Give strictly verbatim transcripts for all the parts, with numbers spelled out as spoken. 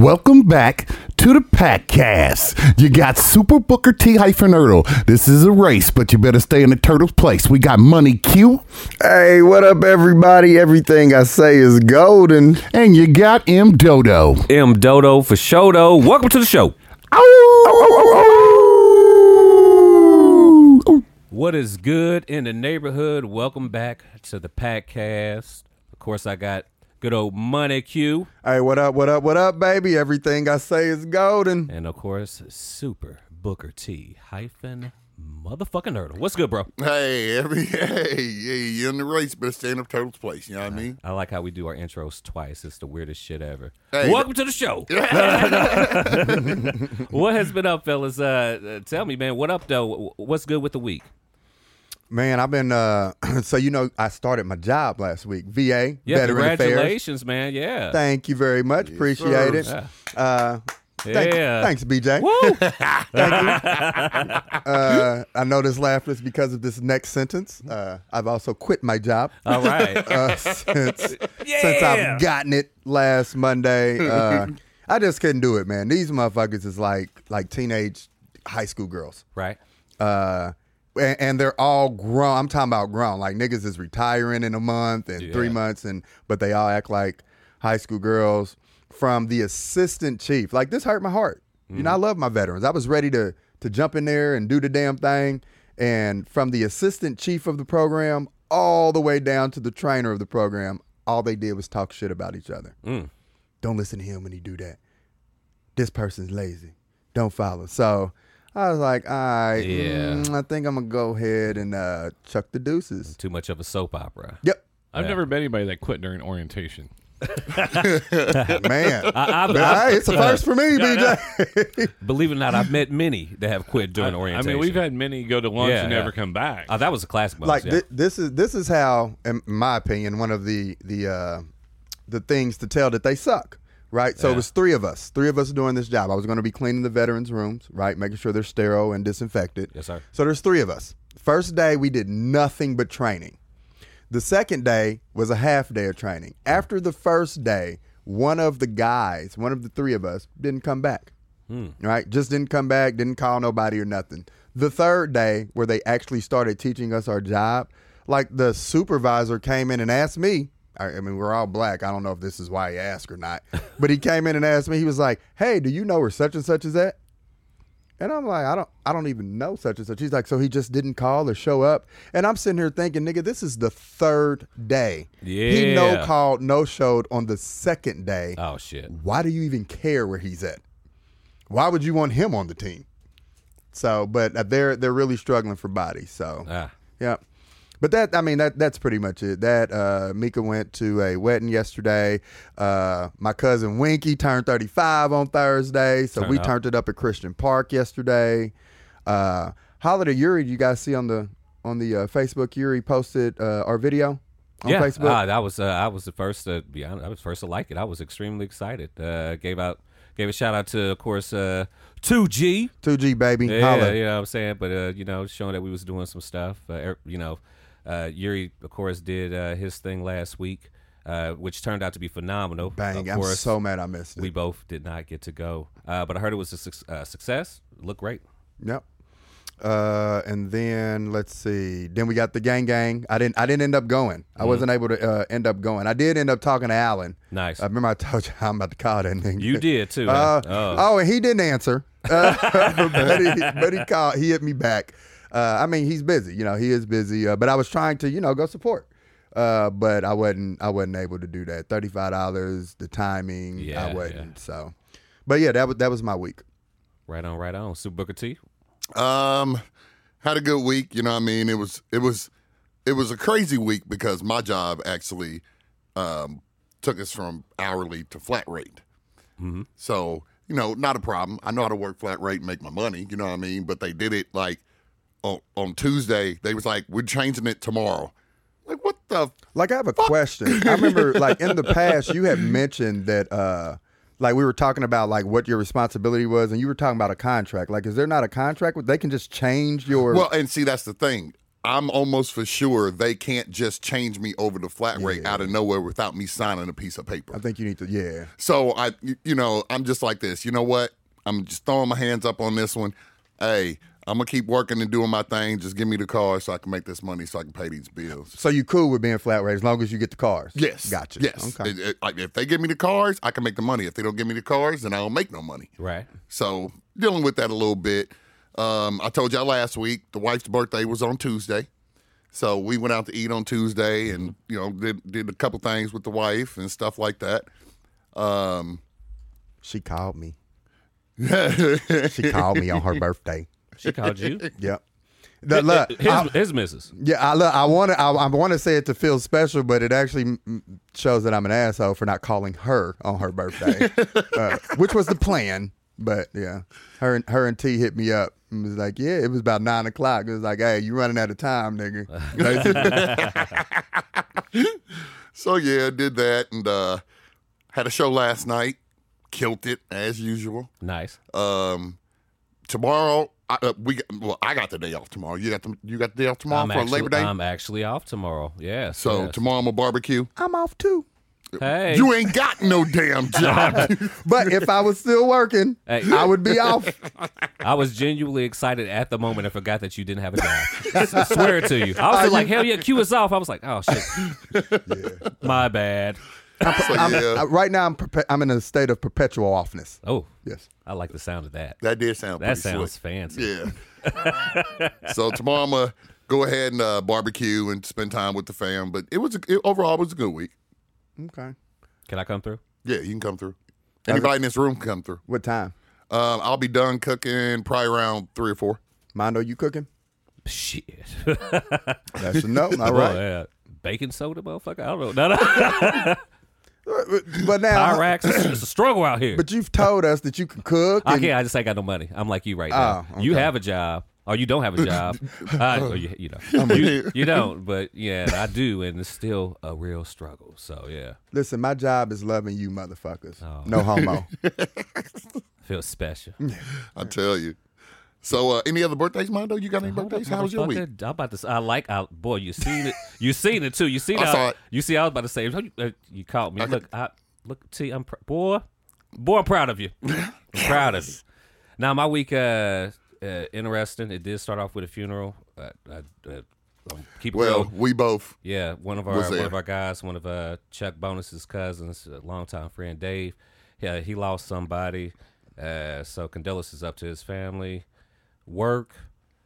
Welcome back to the Packcast. You got Super Booker T hyphen Ertl. This is a race, but you better stay in the turtle's place. We got Money Q. Hey, what up, everybody? Everything I say is golden. And you got M Dodo. M Dodo for Shodo. Welcome to the show. What is good in the neighborhood? Welcome back to the Packcast. Of course, I got good old Money Q. Hey, what up, what up, what up, baby? Everything I say is golden. And of course, Super Booker T hyphen motherfucking Ertl. What's good, bro? Hey, every hey, hey, you're in the race, better stay in the turtle's place. You know what I mean? I like how we do our intros twice. It's the weirdest shit ever. Hey, Welcome to the show. What has been up, fellas? Uh, tell me, man. What up, though? What's good with the week? Man, I've been, uh, so you know, I started my job last week, V A, Yeah, Veteran congratulations, Affairs. man. Yeah. Thank you very much. Yes, Appreciate sir. it. Uh, thank- Yeah. Thanks, B J. Woo! Thank you. Uh, I know this laugh is because of this next sentence. Uh, I've also quit my job. All right. uh, since, Yeah. since I've gotten it last Monday. Uh, I just couldn't do it, man. These motherfuckers is like like teenage high school girls. Right. Uh, and, and they're all grown. I'm talking about grown. Like niggas is retiring in a month and Yeah. three months, and but they all act like high school girls. From the assistant chief, like this hurt my heart. You know, I love my veterans. I was ready to to jump in there and do the damn thing. And from the assistant chief of the program all the way down to the trainer of the program, all they did was talk shit about each other. Mm. Don't listen to him when he do that. This person's lazy. Don't follow. So I was like, all right, Yeah. mm, I think I'm gonna go ahead and uh, chuck the deuces. Too much of a soap opera. Yep, I've Yeah. never met anybody that quit during orientation. man. I, I've, But, I've- hey, it's a first for me, B J. believe it or not, I've met many that have quit during I, orientation. I mean, we've had many go to lunch Yeah, and yeah. never come back. Oh, that was a classic. Buzz, like yeah. thi- this is this is how, in my opinion, one of the the uh, the things to tell that they suck. Right, so Yeah. it was three of us, three of us doing this job. I was going to be cleaning the veterans' rooms, right, making sure they're sterile and disinfected. Yes, sir. So there's three of us. First day we did nothing but training. The second day was a half day of training. After the first day, one of the guys, one of the three of us, didn't come back. Hmm. Right, just didn't come back, didn't call nobody or nothing. The third day, where they actually started teaching us our job, like the supervisor came in and asked me. I I mean, we're all black. I don't know if this is why he asked or not. But he came in and asked me, he was like, hey, do you know where such and such is at? And I'm like, I don't I don't even know such and such. He's like, so he just didn't call or show up? And I'm sitting here thinking, nigga, this is the third day. He no Yeah. called, no showed on the second day. Oh shit. Why do you even care where he's at? Why would you want him on the team? So, but they're they're really struggling for bodies. So, Ah. yeah. But that, I mean, that that's pretty much it. That uh, Mika went to a wedding yesterday. Uh, my cousin Winky turned thirty-five on Thursday, so Turn we up. turned it up at Christian Park yesterday. Uh, Holiday Yuri, you guys see on the on the uh, Facebook? Yuri posted uh, our video on Yeah, Facebook. ah, that was uh, I was the first to be honest. I was first to like it. I was extremely excited. Uh, gave out gave a shout out to, of course, uh, two G. two G baby, Yeah, holla. you know what I'm saying. But uh, you know, showing that we was doing some stuff. Uh, er, you know, uh, Yuri, of course, did uh, his thing last week, uh, which turned out to be phenomenal. Bang! Of I'm course, so mad I missed it. we both did not get to go, uh, but I heard it was a suc uh, success. It looked great. Yep. Uh, and then let's see. Then we got the gang gang. I didn't. I didn't end up going. I wasn't able to uh, end up going. I did end up talking to Alan. Nice. I remember I told you I'm about to call that nigga. You did too. Uh, huh? oh. oh, and he didn't answer. Uh, but, he, but he called. He hit me back. Uh, I mean, he's busy. You know, he is busy. Uh, but I was trying to, you know, go support. Uh, but I wasn't. I wasn't able to do that. Thirty-five dollars. The timing. Yeah, I wasn't. So, but yeah, that was that was my week. Right on, right on. Super Booker T. Um, had a good week. You know what I mean? It was it was it was a crazy week because my job actually um, took us from hourly to flat rate. Mm-hmm. So you know, not a problem. I know how to work flat rate and make my money. You know what I mean? But they did it like on, on Tuesday. They was like, we're changing it tomorrow. Like what the? Like I have a question. I remember like in the past you had mentioned that uh like we were talking about like what your responsibility was, and you were talking about a contract. Like, is there not a contract? They can just change your Well, and see, that's the thing. I'm almost for sure they can't just change me over to flat rate Yeah. out of nowhere without me signing a piece of paper. I think you need to. Yeah. So I, you know, I'm just like this. You know what? I'm just throwing my hands up on this one. Hey, I'm gonna keep working and doing my thing. Just give me the car so I can make this money so I can pay these bills. So you cool with being flat rate as long as you get the cars? Yes. Gotcha. Yes. Okay. It- it- like if they give me the cars, I can make the money. If they don't give me the cars, then I don't make no money. Right. So dealing with that a little bit. Um, I told y'all last week the wife's birthday was on Tuesday. So we went out to eat on Tuesday and, you know, did did a couple things with the wife and stuff like that. Um, She called me. She called me on her birthday. She called you. Yep. The, look, his, I- his missus. yeah, I look. I want to. I, I want to say it to feel special, but it actually mm, shows that I'm an asshole for not calling her on her birthday, uh, which was the plan. But yeah, her and her and T hit me up and was like, "Yeah, it was about nine o'clock." It was like, "Hey, you running out of time, nigga." so yeah, did that and uh, had a show last night. Killed it as usual. Nice. Um, tomorrow, I, uh, we got, well, I got the day off tomorrow. You got the you got the day off tomorrow I'm for actually, Labor Day. I'm actually off tomorrow. Yes. so yes. tomorrow I'm a barbecue. I'm off too. Hey. You ain't got no damn job. But if I was still working, Hey. I would be off. I was genuinely excited at the moment. I forgot that you didn't have a job. I swear to you. I was like, hell yeah, Q is off. I was like, oh shit. My bad. so, I'm, yeah, I, right now, I'm perpe- I'm in a state of perpetual offness. Oh, Yes. I like the sound of that. that did sound That pretty sounds slick. fancy. Yeah. so tomorrow I'm gonna go ahead and uh, barbecue and spend time with the fam. But it was a, it, overall it was a good week. Okay. Can I come through? Yeah, you can come through. Anybody in this room can come through. What time? Um, I'll be done cooking probably around three or four. Mondo, you cooking? Shit. That's a no. All Oh, right. yeah. Baking soda, motherfucker. I don't know. No, no. But now, Pyrax. It's, it's a struggle out here. but you've told us that you can cook. I and- can't. I just ain't got no money. I'm like you right now. Oh, You okay. have a job, or you don't have a job. uh, or you, you know, you, you don't. But yeah, I do, and it's still a real struggle. So yeah, Listen, my job is loving you, motherfuckers. Oh. No homo. feels special. I tell you. So, uh, any other birthdays, Mondo? You got any Hold up, birthdays? How was your week? motherfucker. I'm about to. Say, I like. I, boy, you seen it. You seen it too. You seen I it. saw it. You see, I was about to say. Uh, you caught me. I look, I look. See, I'm pr- boy. Boy, I'm proud of you. I'm proud of you. Now, my week, uh, uh, interesting. It did start off with a funeral. Uh, uh, uh, um, keep it Well, real. we both. Yeah, one of our was one there. of our guys, one of uh, Chuck Bonus's cousins, a longtime friend, Dave. Yeah, he lost somebody. Uh, so condolences up to his family. Work.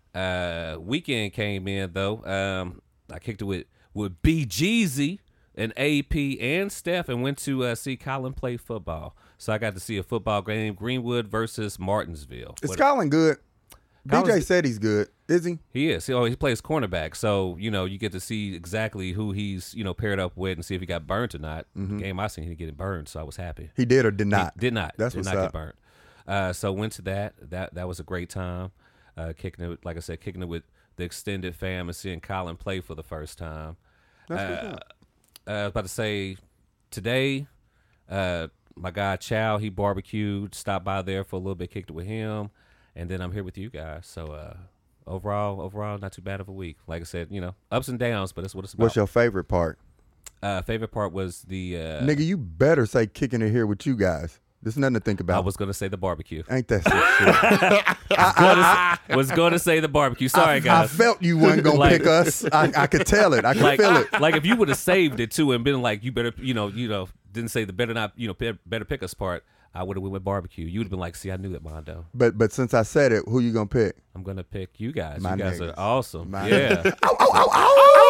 Uh, weekend came in though. Um, I kicked it with with B Jeezy and A P and Steph, and went to uh, see Colin play football. So I got to see a football game: Greenwood versus Martinsville. Is What- Colin good? B J Colin's- said he's good. Is he? He is. Oh, he plays cornerback. So, you know, you get to see exactly who he's, you know, paired up with and see if he got burned or not. The game I seen, he didn't get burned, so I was happy. He did or did He not? did not. That's did what's not up. get burnt. Uh, so went to that. That that was a great time. Uh, kicking it, like I said, kicking it with the extended fam and seeing Colin play for the first time. That's uh, what's up. uh, I was about to say today, uh, my guy Chow, he barbecued, stopped by there for a little bit, kicked it with him, and then I'm here with you guys. So uh, overall, overall, not too bad of a week. Like I said, you know, ups and downs, but that's what it's about. What's your favorite part? uh, favorite part was the uh, Nigga, you better say kicking it here with you guys. There's nothing to think about. I was gonna say the barbecue. Ain't that some shit? I, I, was gonna say the barbecue. I, Sorry, I guys. felt you wasn't gonna Like- pick us. I, I could tell it. I could like, feel it. like if you would have saved it too and been like, you better, you know, you know, didn't say the better not, you know, be- better pick us part. I would have went with barbecue. You would have been like, see, I knew that, Mondo. But but since I said it, who you gonna pick? I'm gonna pick you guys. My you guys niggas. are awesome. My yeah. ow, ow, ow, ow!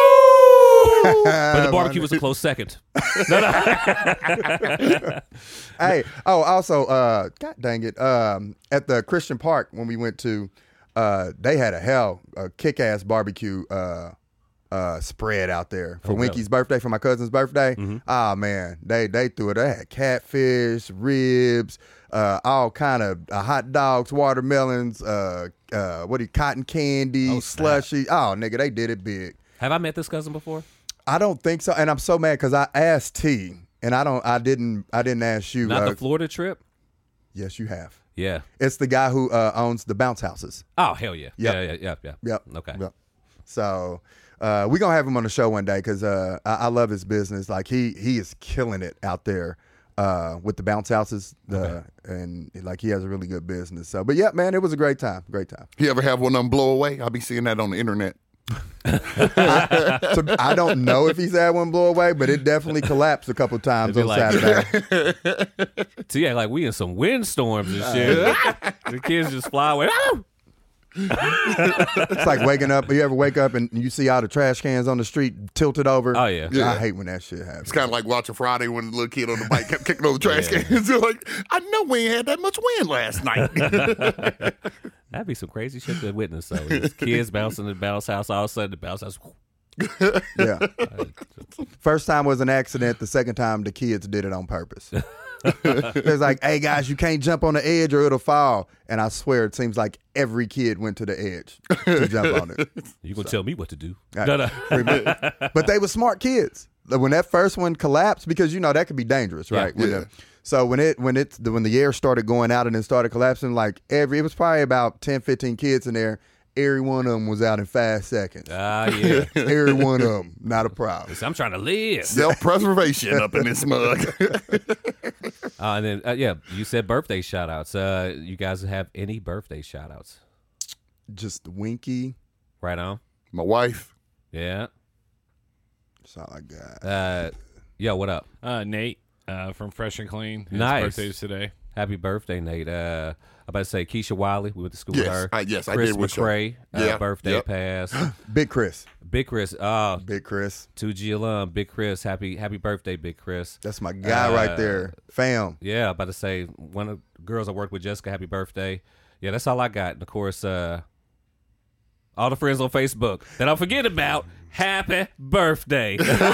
But the barbecue was a close second. No, no. Hey, oh, also, uh, God dang it, um, at the Christian Park when we went to, uh, they had a hell, a kick-ass barbecue uh, uh, spread out there for Oh, really? Winky's birthday, for my cousin's birthday. Oh man, they they threw it. They had catfish, ribs, uh, all kind of uh, hot dogs, watermelons, uh, uh, what do you, cotton candy, Oh, snap. slushy. Oh nigga, they did it big. Have I met this cousin before? I don't think so, and I'm so mad because I asked T, and I don't, I didn't, I didn't ask you. Not uh, the Florida trip? yes, you have. Yeah. It's the guy who uh, owns the bounce houses. Oh, hell yeah. Yep. Yeah, yeah, yeah, yeah. Yep. Okay. Yep. So uh, we're gonna have him on the show one day because uh, I, I love his business. Like he he is killing it out there uh, with the bounce houses, the, okay. and like he has a really good business. So, but yeah, man, it was a great time. Great time. You ever have one of them blow away? I'll be seeing that on the internet. I, so I don't know if he's had one blow away, but it definitely collapsed a couple times on like, Saturday. So yeah, like we in some windstorms and shit. The kids just fly away. It's like waking up. You ever wake up and you see all the trash cans on the street tilted over? Oh yeah, yeah. I hate when that shit happens. It's kind of like watching Friday when the little kid on the bike kept kicking over the trash yeah. cans. You're like, I know we ain't had that much wind last night. That'd be some crazy shit to witness. So it's kids bouncing in the bounce house, all of a sudden the bounce house. Yeah. First time was an accident. The second time the kids did it on purpose. It's like, hey guys, you can't jump on the edge or it'll fall. And I swear it seems like every kid went to the edge to jump on it. You gonna so. tell me what to do? I, no, no. But they were smart kids. When that first one collapsed, because you know that could be dangerous, right? Yeah. yeah. The, so when it when it when the air started going out and it started collapsing, like every it was probably about ten, fifteen kids in there. Every one of them was out in five seconds. Ah, uh, yeah. Every one of them, not a problem. I'm trying to live. Self-preservation up in this mug. uh, and then, uh, yeah, you said birthday shout-outs. Uh, you guys have any birthday shout-outs? Just Winky. Right on. My wife. Yeah. That's all I got. Uh, yo, what up? Uh, Nate uh, from Fresh and Clean. His nice. birthday's today. Happy birthday, Nate. Uh, I'm about to say Keisha Wiley. We went to school yes, with her. I, yes, Chris I did with McCray, her. Uh, Yeah, birthday yep. pass. Big Chris. Big Chris. Uh, Big Chris. two G alum. Big Chris. Happy happy birthday, Big Chris. That's my guy uh, right there. Fam. Yeah, I'm about to say one of the girls I worked with, Jessica, happy birthday. Yeah, that's all I got. And of course, uh, all the friends on Facebook that I forget about, happy birthday.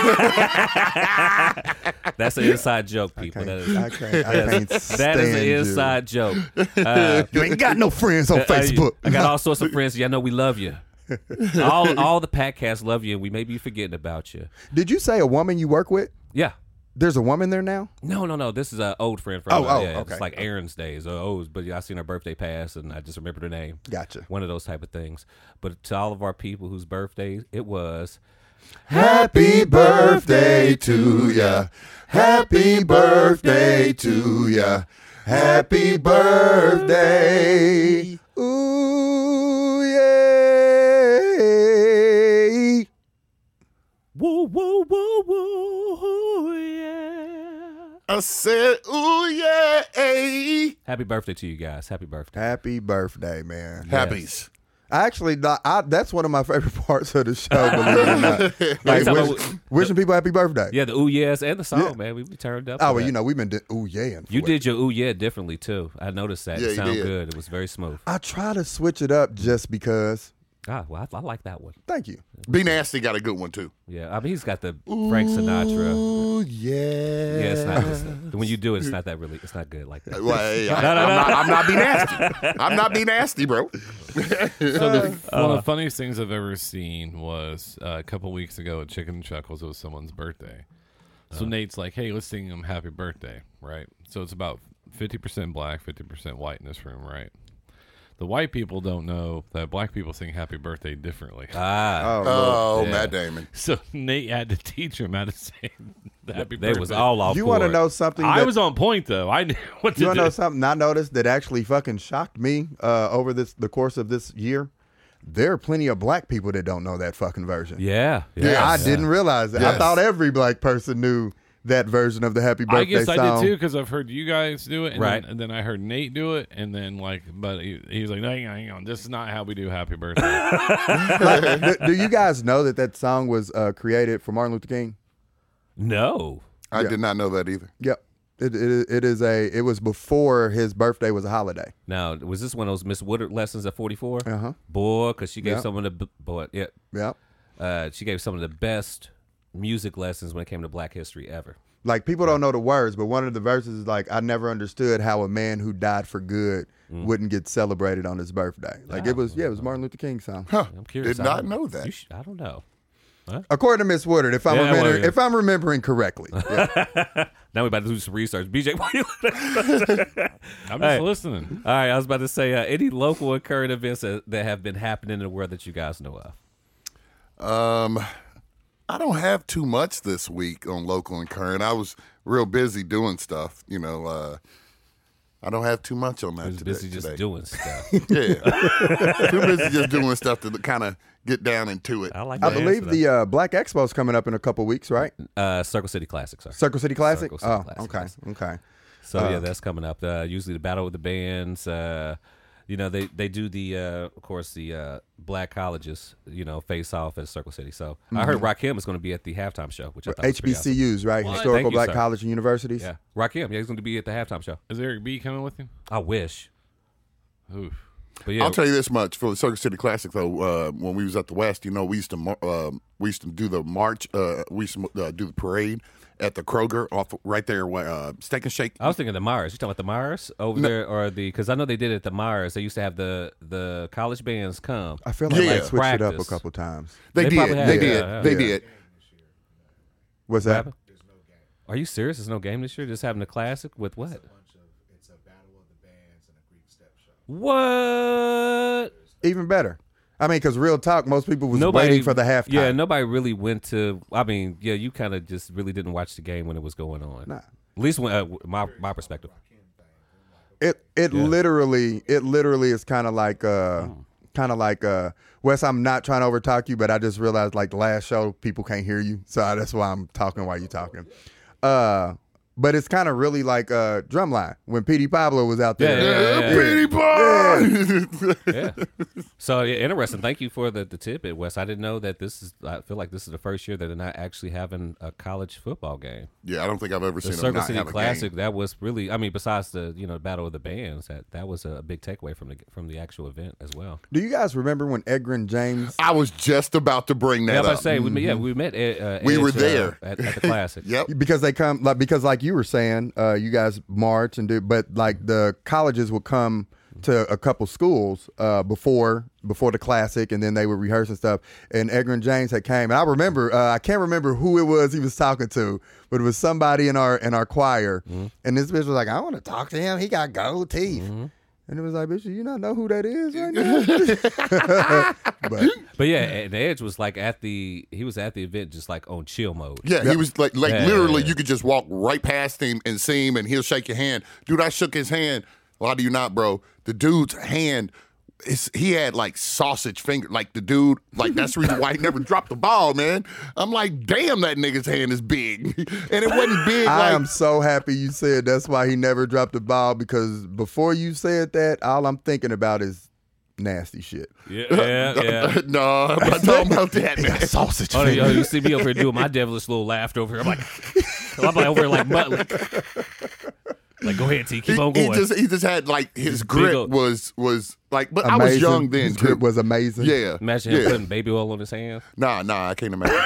That's an inside joke, people. I that can't, is, I can't, I can't that stand is an you. inside joke. Uh, You ain't got no friends on Facebook. I got all sorts of friends. Y'all know we love you. All all the podcasts love you, and we may be forgetting about you. Did you say a woman you work with? Yeah. There's a woman there now? No, no, no. This is an old friend from Oh, uh, oh, yeah, okay. It's like Aaron's days. Uh, oh, but yeah, I seen her birthday pass, and I just remembered her name. Gotcha. One of those type of things. But to all of our people whose birthdays it was, Happy birthday to ya. Happy birthday to ya. Happy birthday. Ooh, yay. woo, woo, woo, woo, yeah. I said, ooh, yeah. Ay. Happy birthday to you guys. Happy birthday. Happy birthday, man. Happies. I actually, I, that's one of my favorite parts of the show, believe it or not. Like, talking wish, about- wishing people happy birthday. Yeah, the ooh yes and the song, Yeah. man. We, we turned up. Oh, for well, that. you know, we've been, di- ooh, yeah. You did your ooh yeah differently too. I noticed that. Yeah, It you sounded did. good. It was very smooth. I try to switch it up just because. Ah, well, I, I like that one. Thank you. Be Nasty got a good one, too. Yeah, I mean he's got the Frank Sinatra. Ooh, yeah. Yeah, it's not. It's, when you do it, it's not that really. It's not good like that. Well, hey, I, I'm, not, I'm not Be Nasty. I'm not Be Nasty, bro. So the, one of the funniest things I've ever seen was uh, a couple weeks ago at Chicken and Chuckles. It was someone's birthday. So Nate's like, hey, let's sing him happy birthday, right? So it's about fifty percent black, fifty percent white in this room, right? The white people don't know that black people sing happy birthday differently. Ah, Oh, Oh, Yeah. Matt Damon. So Nate had to teach him how to say the happy they birthday. was all off. you want to board. know something? I that- was on point, though. I knew what to You want do. to know something I noticed that actually fucking shocked me uh, over this the course of this year? There are plenty of black people that don't know that fucking version. Yeah, yeah. Yes. I didn't realize that. I Yes. thought every black person knew that version of the happy birthday I guess song. I did too because I've heard you guys do it, and Right. Then, and then I heard Nate do it, and then like, but he, he was like, "No, hang on, hang on, this is not how we do happy birthday." Like, do, do you guys know that that song was uh, created for Martin Luther King? No. I Yeah. did not know that either. Yep. It, it it is a it was before his birthday was a holiday. Now, was this one of those Miss Woodard lessons at forty-four? Uh huh. Boy, because she gave Yeah. some of the b- boy, yeah, Yep. uh, she gave some of the best music lessons when it came to Black history ever. Like people don't know the words, but one of the verses is like, "I never understood how a man who died for good wouldn't get celebrated on his birthday." Like it was, yeah, it was Martin Luther King's song. Huh. I'm curious. Did I not don't- know that. You sh- I don't know. According to Miss Woodard, if I'm Yeah, well, remembering, yeah. if I'm remembering correctly. Yeah. Now we about to do some research. B J, what you I'm just Hey. listening. all right, I was about to say uh, any local and current events that, that have been happening in the world that you guys know of. Um, I don't have too much this week on local and current. I was real busy doing stuff. You know, uh, I don't have too much on that I was today. busy just today. doing stuff. Yeah, too busy just doing stuff to kind of get down into it. I like. I that believe answer, the uh, Black Expo's coming up in a couple weeks, right? though. uh, Circle City Classic, sir. Circle City Classic. Circle City oh, Classic, okay, yes. okay. So Uh, yeah, that's coming up. Uh, usually the battle with the bands. Uh, you know, they they do the uh, of course the uh, black colleges. You know, face off at Circle City. So I heard Rakim is going to be at the halftime show, which I thought was pretty awesome. H B C Us, right? What? Historical Thank you, Black sir. College and Universities. Yeah, Rakim. Yeah, he's going to be at the halftime show. Is Eric B coming with him? I wish. Oof. But yeah, I'll tell you this much for the Circuit City Classic though. Uh, when we was at the West, you know, we used to mar- uh, we used to do the march. Uh, we used to uh, do the parade at the Kroger off right there, where, uh, Steak and Shake. I was thinking the Myers. You talking about the Myers over No. there, or the? Because I know they did it at the Myers. They used to have the the college bands come. I feel like Yeah. they switched it up a Practice. couple times. They, They did. probably have- They yeah, did. yeah, they yeah. did. What's What that? happened? Are you serious? There's no game this year. Just having a classic with what? It's a battle of the bands and a Greek step show. What? Even better. I mean, because real talk, most people was Nobody waiting for the halftime. Yeah, nobody really went to. I mean, yeah, you kind of just really didn't watch the game when it was going on. Nah. At least when uh, my my perspective. It it Yeah. literally it literally is kind of like uh kind of like uh Wes. I'm not trying to overtalk you, but I just realized like the last show people can't hear you, so that's why I'm talking while you're talking. Uh, but it's kind of really like uh Drumline when P D Pablo was out there. Yeah, yeah, yeah. Pretty boy. Yeah. So yeah, interesting. Thank you for the the tidbit, Wes. I didn't know that this is. I feel like this is the first year that they're not actually having a college football game. Yeah, I don't think I've ever The seen them Circle not City have a Classic. game. That was really. I mean, besides the you know battle of the bands, that that was a big takeaway from the from the actual event as well. Do you guys remember when Edgren James? I was just about to bring that Yeah, I was about up. to say we met, yeah we met. Ed, uh, We were Edge, uh, there. at, at the Classic. Yep. Because they come like because like you were saying, uh, you guys march and do, but like the colleges would come to a couple schools uh, before before the Classic, and then they would rehearse and stuff. And Edgren James had came, and I remember uh, I can't remember who it was he was talking to, but it was somebody in our in our choir, Mm-hmm. and this bitch was like, "I want to talk to him. He got gold teeth." Mm-hmm. And it was like, bitch, do you not know who that is right now? but But yeah, and Edge was like at the he was at the event just like on chill mode. Yeah, he was like, like Yeah, literally, yeah. you could just walk right past him and see him, and he'll shake your hand. Dude, I shook his hand. Why do you not, bro? The dude's hand, it's, he had like sausage finger. Like the dude, like that's the reason why he never dropped the ball, man. I'm like, damn, that nigga's hand is big, and it wasn't big. I like, am so happy you said that's why he never dropped the ball, because before you said that, all I'm thinking about is nasty shit. Yeah, yeah, yeah. no, I'm not talking about that, man. Sausage Oh, finger. yo, you see me over here doing my devilish little laughter over here. I'm like, I'm like over here like, butt- like, like, go ahead, T, keep He, on he going. just he just had like his big grip old- was was like, but I was Amazing. young then His too. grip was amazing. Yeah, Imagine him yeah. putting baby oil on his hands. Nah, nah, I can't imagine.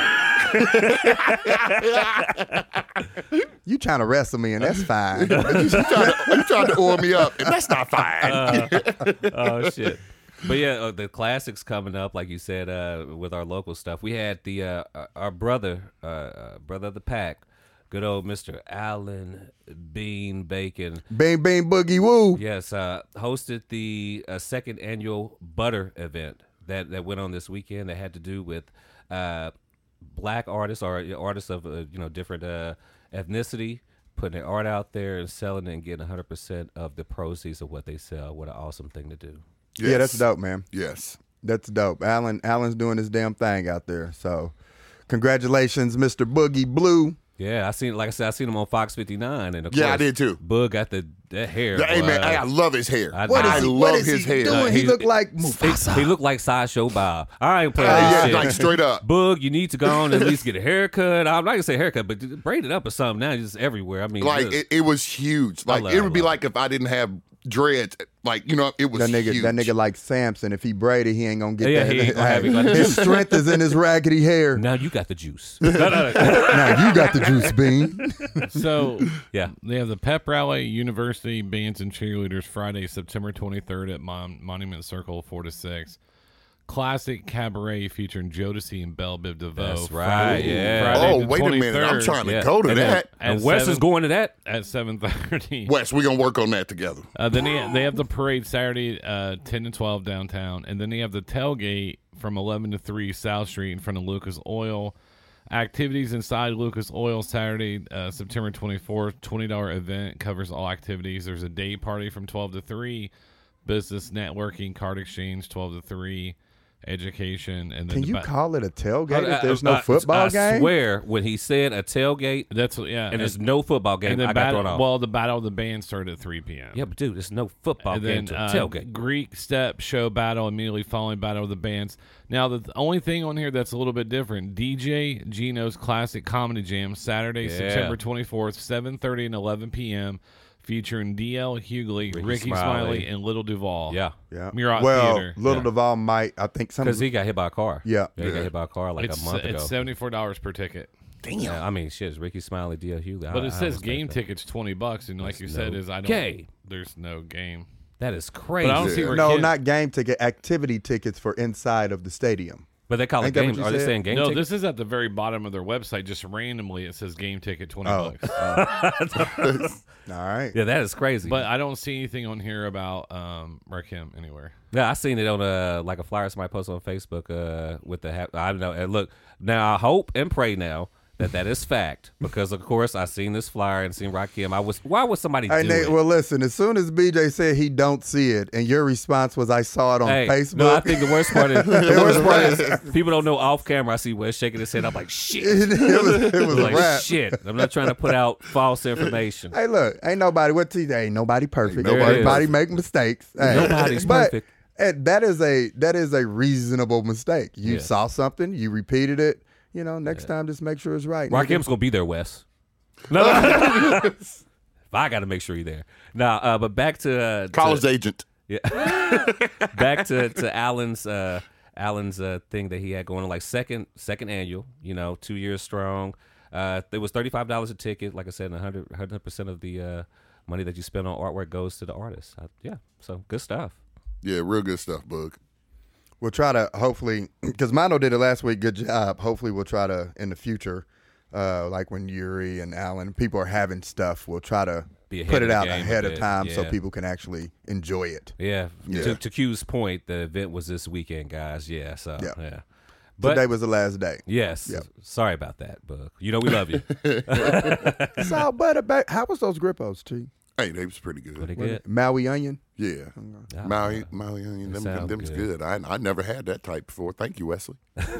You trying to wrestle me, and that's fine. you trying to you trying to oil me up, and that's not fine. Oh shit. But yeah, uh, the classics coming up, like you said, uh, with our local stuff. We had the uh, our brother, uh, uh, brother of the pack, good old Mister Allen Bean Bacon. Bing, bing, boogie, woo. Yes, uh, hosted the uh, second annual Butter event that, that went on this weekend. That had to do with uh, black artists or artists of uh, you know different uh, ethnicity putting their art out there and selling it and getting one hundred percent of the proceeds of what they sell. What an awesome thing to do. Yeah, that's Yes. dope, man. Yes. That's dope. Alan, Alan's doing his damn thing out there. So, congratulations, Mister Boogie Blue. Yeah, I seen like I said, I seen him on Fox fifty-nine, and of Yeah, I course, did too. Bug got the that hair. Yeah, hey boy. man, hey, I love his hair. I- What is I he, love what is his he hair. doing? he he- looked like He, Mufasa. he looked like Sideshow Bob. I ain't playing Uh, this yeah, shit. like straight up. Bug, you need to go on and at least get a haircut. I'm not gonna say haircut, but just braid it up or something. Now it's just everywhere. I mean, Like look. it, it was huge. Like love- it would be I love like if I didn't have dreads. Like you know, it was that nigga, huge. that nigga like Samson. If he braided, he ain't gonna get Yeah, that. he ain't gonna have it like his that. strength is in his raggedy hair. now you got the juice. No, no, no. Now you got the juice, Bean. So Yeah. they have the pep rally, university bands and cheerleaders Friday, September twenty-third at Mon- Monument Circle, four to six. Classic cabaret featuring Jodeci and Belle Biv DeVoe. That's right, yeah. Friday Oh the wait a minute! I'm twenty-third trying to Yeah. go to And then- that. And At Wes is seven- going to that. at seven thirty. Wes, we gonna work on that together. Uh, then they, they have the parade Saturday, uh, ten to twelve downtown, and then they have the tailgate from eleven to three South Street in front of Lucas Oil. Activities inside Lucas Oil Saturday, uh, September twenty-fourth. twenty dollars event covers all activities. There's a day party from twelve to three. Business networking, card exchange, twelve to three. Education. And then Can the you ba- call it a tailgate I- if there's I- no football I game? swear, when he said a tailgate That's what, yeah. and there's no football game, and then I got battle, thrown off. well, the battle of the band started at three p.m. yeah, but dude, there's no football And game then to uh, tailgate. Greek step show battle immediately following battle of the bands. Now the th- only thing on here that's a little bit different: D J Gino's Classic Comedy Jam Saturday, Yeah. September twenty-fourth, seven thirty and eleven p.m. featuring D L Hughley, Ricky, Ricky Smiley. Smiley. and Little Duval. Yeah, Yeah. Murat well, Theater. Little Yeah. Duval might. I think some. because he got hit by a car. Yeah. he got hit by a car like it's a month ago. it's seventy-four dollars per ticket, Yeah, I mean, shit, it's Ricky Smiley, D L Hughley. but I- it I says respect game that. tickets twenty bucks, and like There's you said, no is I don't. game. There's no game. That is crazy. But I don't see where no, kids- not game ticket. Activity tickets for inside of the stadium. But they call it Ain't that what game. you Are they said? saying game No, ticket? this is at the very bottom of their website. Just randomly, it says game ticket twenty Oh. bucks. All right. Yeah, that is crazy. But I don't see anything on here about um, Rakim anywhere. Yeah, I seen it on a like a flyer somebody posted on Facebook uh, with the ha- I don't know. And look, now I hope and pray now that that is fact because of course I seen this flyer and seen Rakim. I was why would somebody Hey, do Nate, it? well, listen, as soon as B J said he don't see it, and your response was, I saw it on Hey, Facebook. no, I think the worst part is the worst part is people don't know off camera. I see Wes shaking his head. I'm like shit. it was, it was a like wrap. shit. I'm not trying to put out false information. Hey, look, ain't nobody, what T J, ain't nobody perfect. nobody Everybody perfect. make mistakes. Hey, Nobody's but, perfect. And that is a that is a reasonable mistake. You Yes. saw something, you repeated it. You know, next time just make sure it's right. Rakim's gonna be there, Wes. No, if I got to make sure he's there. Now, uh, but back to uh, College to, agent. Yeah. Back to to Allen's uh, Allen's uh, thing that he had going on, like second second annual. You know, two years strong. Uh, it was thirty five dollars a ticket. Like I said, one hundred percent of the uh, money that you spend on artwork goes to the artist. Uh, yeah, so good stuff. Yeah, real good stuff, Bug. We'll try to hopefully, because Mano did it last week. Good job. Hopefully, we'll try to in the future, uh, like when Yuri and Allen, people are having stuff, we'll try to Be ahead put of it the out game a ahead of bit, time so yeah. people can actually enjoy it. Yeah. Yeah. To, to Q's point, the event was this weekend, guys. Yeah. So Yeah. yeah. But Today was the last day. yes. Yep. Sorry about that, Bug. You know we love you. So, but about, how was those Grippos, T? Hey, they was pretty good. Pretty good. Maui onion. Yeah. Yeah. Maui, Maui onion, them, sound them's good. good. I I never had that type before. Thank you, Wesley.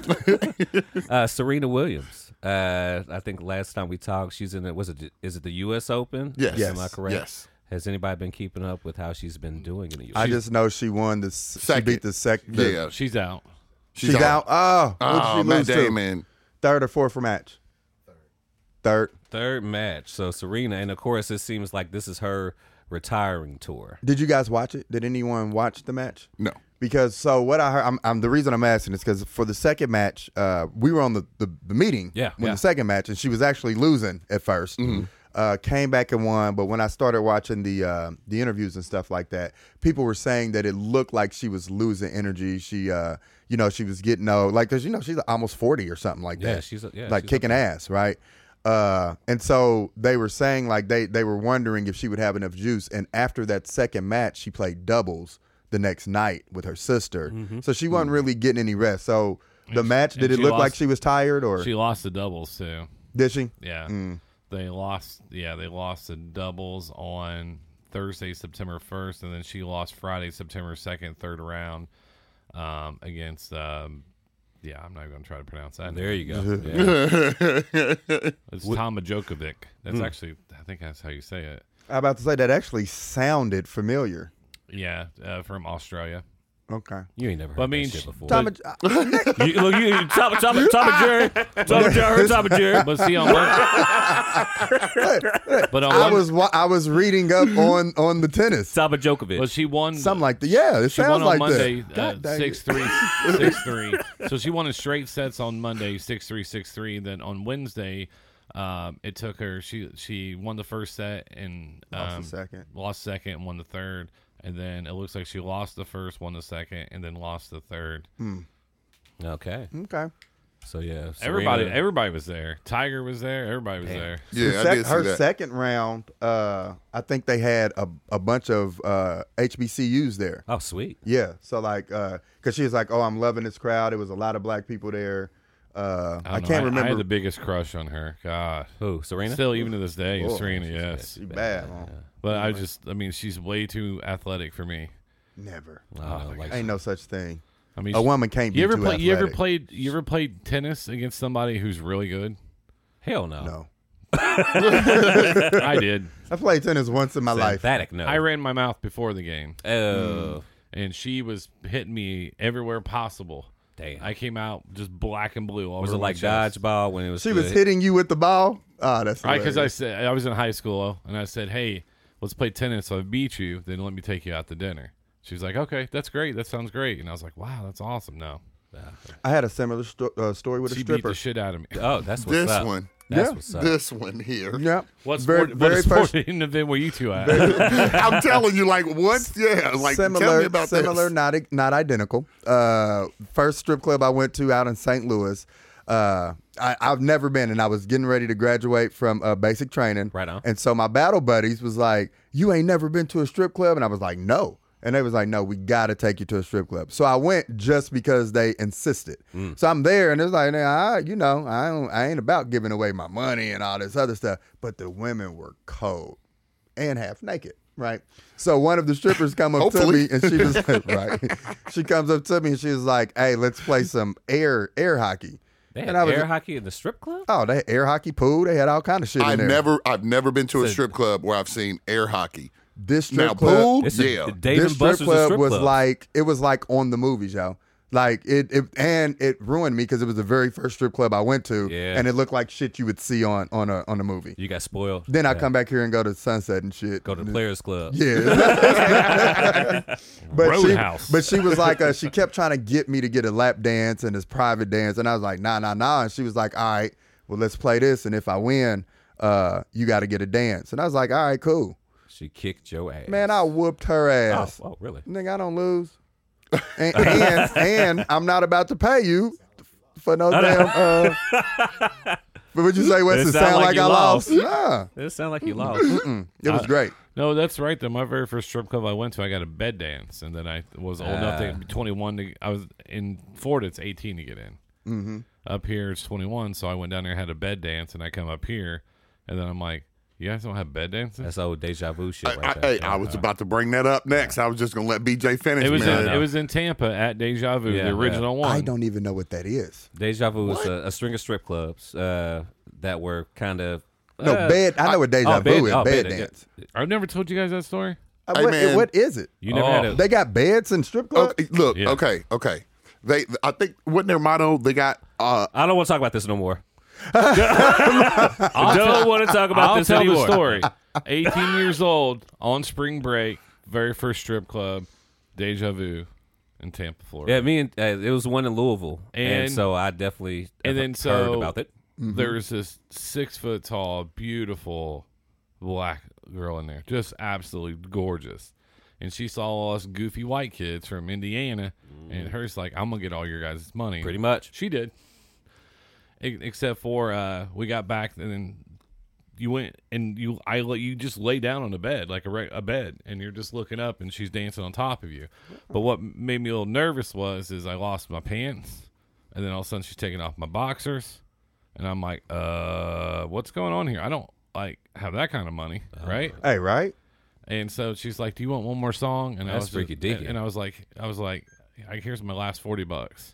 Uh, Serena Williams. Uh, I think last time we talked, she's in it. Was it? Is it the U S Open? Yes. Yes. Am I correct? Yes. Has anybody been keeping up with how she's been doing in the U S? I just know she won the. s- She Second. beat the second. Yeah. She's out. She's, out. Oh, what Oh, did she Matt lose to? Damon. Third or fourth for match. Third. Third match. So Serena, and of course, it seems like this is her retiring tour. Did you guys watch it? Did anyone watch the match? No. Because so what I heard, I'm, I'm the reason I'm asking is because for the second match, uh, we were on the, the, the meeting Yeah, when yeah. the second match, and she was actually losing at 1st Uh, came back and won, but when I started watching the uh, the interviews and stuff like that, people were saying that it looked like she was losing energy. She, uh, you know, she was getting old, like because you know she's almost forty or something like Yeah, that. she's a- yeah, like she's kicking up ass, right? Uh, and so they were saying like they they were wondering if she would have enough juice. And after that second match, she played doubles the next night with her sister, so she wasn't really getting any rest. So the And match, she- did and it she look like lost- she was tired or She lost the doubles too. did she? Yeah. Mm. They lost yeah, they lost the doubles on Thursday, September first, and then she lost Friday, September second, third round, um, against um yeah, I'm not even gonna try to pronounce that. There you go. Yeah. It's Toma Djokovic. That's actually I think that's how you say it. I'm about to say that actually sounded familiar. Yeah, uh, from Australia. Okay. You ain't never heard But I mean, that shit sh- before. Tom, But- you, look, you, you Tom, Tom, Tom and Jerry, Tom and Jerry, Tom and Jerry. But see on Monday, but on I Monday, was wa- I was reading up on on the tennis, Tom and Djokovic. but she won. something like that. Yeah, it She sounds won on like Monday, that. uh, God dang six it. three, six three. So she won in straight sets on Monday, six three, six three. Then on Wednesday, um, it took her. She she won the first set and um, Lost the second. lost second, and won the third. And then it looks like she lost the first, won the second, and then lost the third. Okay. Okay. So yeah, Everybody, Serena- everybody was there. Tiger was there. Everybody was Damn. there. Yeah, Her I sec- did see her that. second round, uh, I think they had a, a bunch of uh, H B C Us there. Oh, sweet. Yeah, so like, because she was like, "Oh, I'm loving this crowd." It was a lot of black people there. Uh, I, I, don't know, can't I, remember. I had the biggest crush on her. God, Who? Serena? still even to this day, Oh, Serena. she's Yes, She bad. huh? but I just, I mean, she's way too athletic for me. Never. Oh, like, Ain't no such thing. I mean, A she- woman can't be you ever too play? You ever athletic. played? You ever played tennis against somebody who's really good? hell no. No. I did. I played tennis once in my life. Synthetic no. I ran my mouth before the game, Oh, and she was hitting me everywhere possible. damn. I came out just black and blue. All was it over my like chest. dodgeball when it was? She was good? hitting you with the ball. Oh, that's Right, because I hilarious. said I was in high school, and I said, "Hey, let's play tennis. So I beat you, then let me take you out to dinner." She was like, "Okay, that's great. That sounds great." And I was like, "Wow, that's awesome." No, I had a similar sto- uh, story with she a beat stripper. the shit out of me. Oh, that's what's This up. one. That's Yeah. what's up. This one here. Yeah. What very, sport? very what first sporting event were you two at? I'm telling you, like once, yeah, like tell similar, me about similar, this. not not identical. Uh, first strip club I went to out in Saint Louis. Uh, I, I've never been, and I was getting ready to graduate from uh, basic training. Right on. And so my battle buddies was like, "You ain't never been to a strip club?" And I was like, "No." And they was like, "No, we got to take you to a strip club." So I went just because they insisted. So I'm there, and it's like, nah, I, you know, I don't, I ain't about giving away my money and all this other stuff. But the women were cold and half naked, right? So one of the strippers come up to Hopefully. me, and she was like, right. She comes up to me, and she was like, "Hey, let's play some air air hockey." They had And I was air just- hockey in the strip club. Oh, they had air hockey pool. They had all kind of shit in I've there. never, I've never been to a strip club where I've seen air hockey. This strip Now, club. pool, It's a, yeah. Dave this and strip Buster's a club strip was club. like it was like on the movies, yo. Like it, it and it ruined me because it was the very first strip club I went to, Yeah. and it looked like shit you would see on on a on a movie. You got spoiled. Then I Yeah. come back here and go to Sunset and shit. Go to the Players Club. Yeah, but Roadhouse. she, but she was like, uh, she kept trying to get me to get a lap dance and this private dance, and I was like, nah, nah, nah. And she was like, all right, well, let's play this, and if I win, uh, you got to get a dance. And I was like, all right, cool. She kicked your ass. Man, I whooped her Oh, ass. oh, really? Nigga, I don't lose. And, and and I'm not about to pay you for no damn. Uh, but would you say, Wes? It It sound sound like like you I lost? lost. Nah, It sounded like you lost. mm, it was great. No, that's right. Though my very first strip club I went to, I got a bed dance, and then I was old enough to Ah. be twenty-one. To I was in Florida. It's eighteen to get in. Mm-hmm. Up here, it's twenty-one. So I went down there, had a bed dance, and I come up here, and then I'm like, "You guys don't have bed dances?" That's old deja vu shit I, right I, there. hey, I was about to bring that up next. I was just gonna let B J finish. It was man. in, no. it was in Tampa at Deja Vu, Yeah, the original one. I don't even know what that is. Deja vu is a, a string of strip clubs uh, that were kind of No, uh, bed. I know what deja oh, vu bed- is. oh, bed bed- dance. I've never told you guys that story. Uh, Hey, what, man. what is it? You never Oh. had a They got beds in strip clubs. Okay, look, Yeah. okay, okay. They, I think, wasn't their motto? They got. uh I don't want to talk about this no more. I don't want to talk about I'll this tell anymore. the story. eighteen years old, on spring break, very first strip club, Deja Vu, in Tampa, Florida. Yeah, me and uh, it was one in Louisville, and, And- so I definitely and then heard so- about it. There's this six foot tall, beautiful black girl in there, just absolutely gorgeous. And she saw all us goofy white kids from Indiana, and her's like, "I'm gonna get all your guys' money." Pretty much. She did. E- Except for uh, we got back, and then you went and you I let you just lay down on a bed like a re- a bed, and you're just looking up, and she's dancing on top of you. But what made me a little nervous was is I lost my pants, and then all of a sudden she's taking off my boxers, and I'm like, uh, what's going on here? I don't like have that kind of money, right? Hey, right? And so she's like, "Do you want one more song?" And I That's was freaky just, deaky. and I was like, I was like, "Here's my last forty bucks."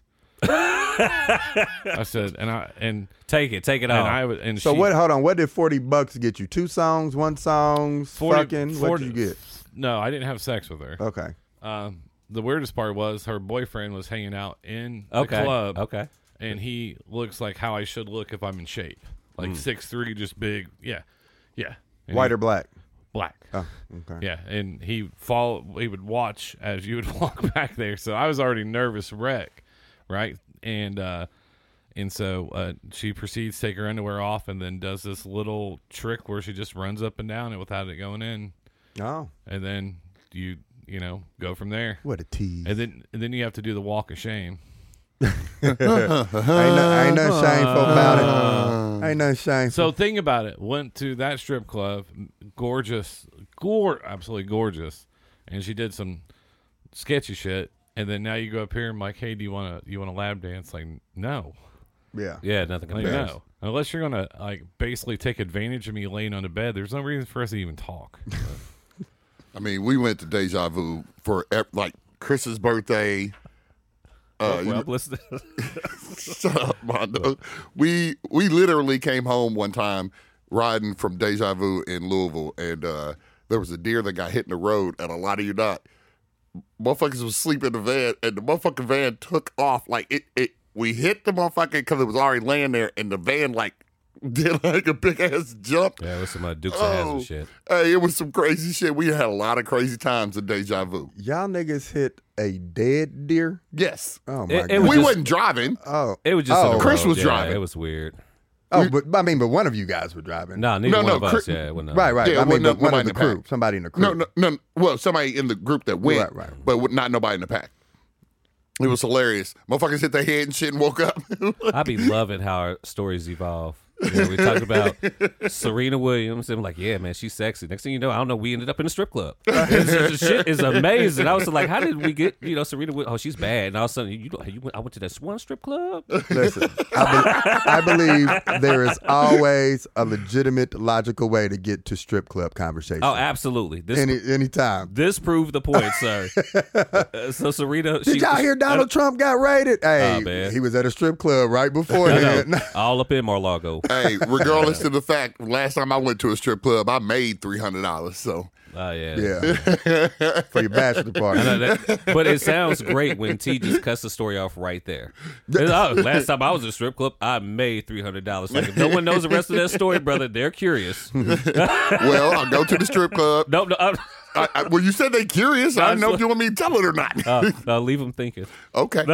I said, and I and Take it, take it and off. I was and So she, what? Hold on. What did forty bucks get you? Two songs, one song, forty, fucking. What forty did you get? No, I didn't have sex with her. Okay. Um, the weirdest part was her boyfriend was hanging out in okay, the club, okay. and he looks like how I should look if I'm in shape, like six three, just big, yeah, yeah, and White he- or black? black. Oh, okay. Yeah, and he follow. He would watch as you would walk back there. So I was already nervous wreck, right? And uh, and so uh, she proceeds to take her underwear off, and then does this little trick where she just runs up and down it without it going in, Oh, and then you you know go from there, what a tease. and then and then you have to do the walk of shame. ain't, no, ain't nothing shameful about it. Ain't nothing shameful. So think about it. Went to that strip club, gorgeous, gor- absolutely gorgeous, and she did some sketchy shit. And then now you go up here and I'm like, hey, do you want to you want a lap dance? Like, no, yeah. Yeah, nothing like, compares. no. Unless you're gonna like basically take advantage of me laying on the bed, there's no reason for us to even talk. I mean, we went to Deja Vu for ev- like Chris's birthday. Uh, you Well, know- listen. Shut up, Mondo. We we literally came home one time riding from Deja Vu in Louisville, and uh, there was a deer that got hit in the road, and a lot of you not. Motherfuckers was sleeping in the van, and the motherfucking van took off. Like, it, it we hit the motherfucker because it was already laying there, and the van, like, did like a big-ass jump. Yeah, it was some uh, Dukes of Hazzard Oh, shit. hey, it was some crazy shit. We had a lot of crazy times in Deja Vu. Y'all niggas hit a dead deer? Yes. Oh, my It- it God. was We just- wasn't driving. oh, It was just Oh. in the Chris road. was Yeah, driving. It was weird. oh, but I mean, but one of you guys were driving. No, neither No, one no, of us. Chris- Yeah, well, no. Right, right. Yeah, I it mean, wasn't but one nobody of the in the pack. crew. Somebody in the crew. No, no, no. Well, somebody in the group that went, Right, right. but with- not nobody in the pack. It was hilarious. Motherfuckers hit their head and shit and woke up. I be loving how our stories evolve. You know, we talked about Serena Williams, and I'm like, yeah, man, she's sexy. Next thing you know, I don't know, we ended up in a strip club. It's just- the shit is amazing. I was like, how did we get, you know, Serena Williams? Oh, she's bad. And all of a sudden, you, know, you went, I went to this one strip club. Listen, I, be- I believe there is always a legitimate, logical way to get to strip club conversation. Oh, absolutely. This Any anytime. this proved the point, sir. Uh, so Serena, Did she, y'all hear Donald Trump got raided? Hey, Oh, man. he was at a strip club right I beforehand. know, all up in Mar-Lago. Hey, regardless of the fact, last time I went to a strip club, I made three hundred dollars. So Oh yeah, Yeah, for your bachelor party. I know that, but it sounds great when T just cuts the story off right there. And, oh, last time I was at a strip club, I made three hundred dollars. Like if no one knows the rest of that story, brother, they're curious. well, I'll go to the strip club. no, no, uh, I, I, well, you said they curious. I don't know if you want me to tell it or not. uh, uh, leave them thinking. Okay.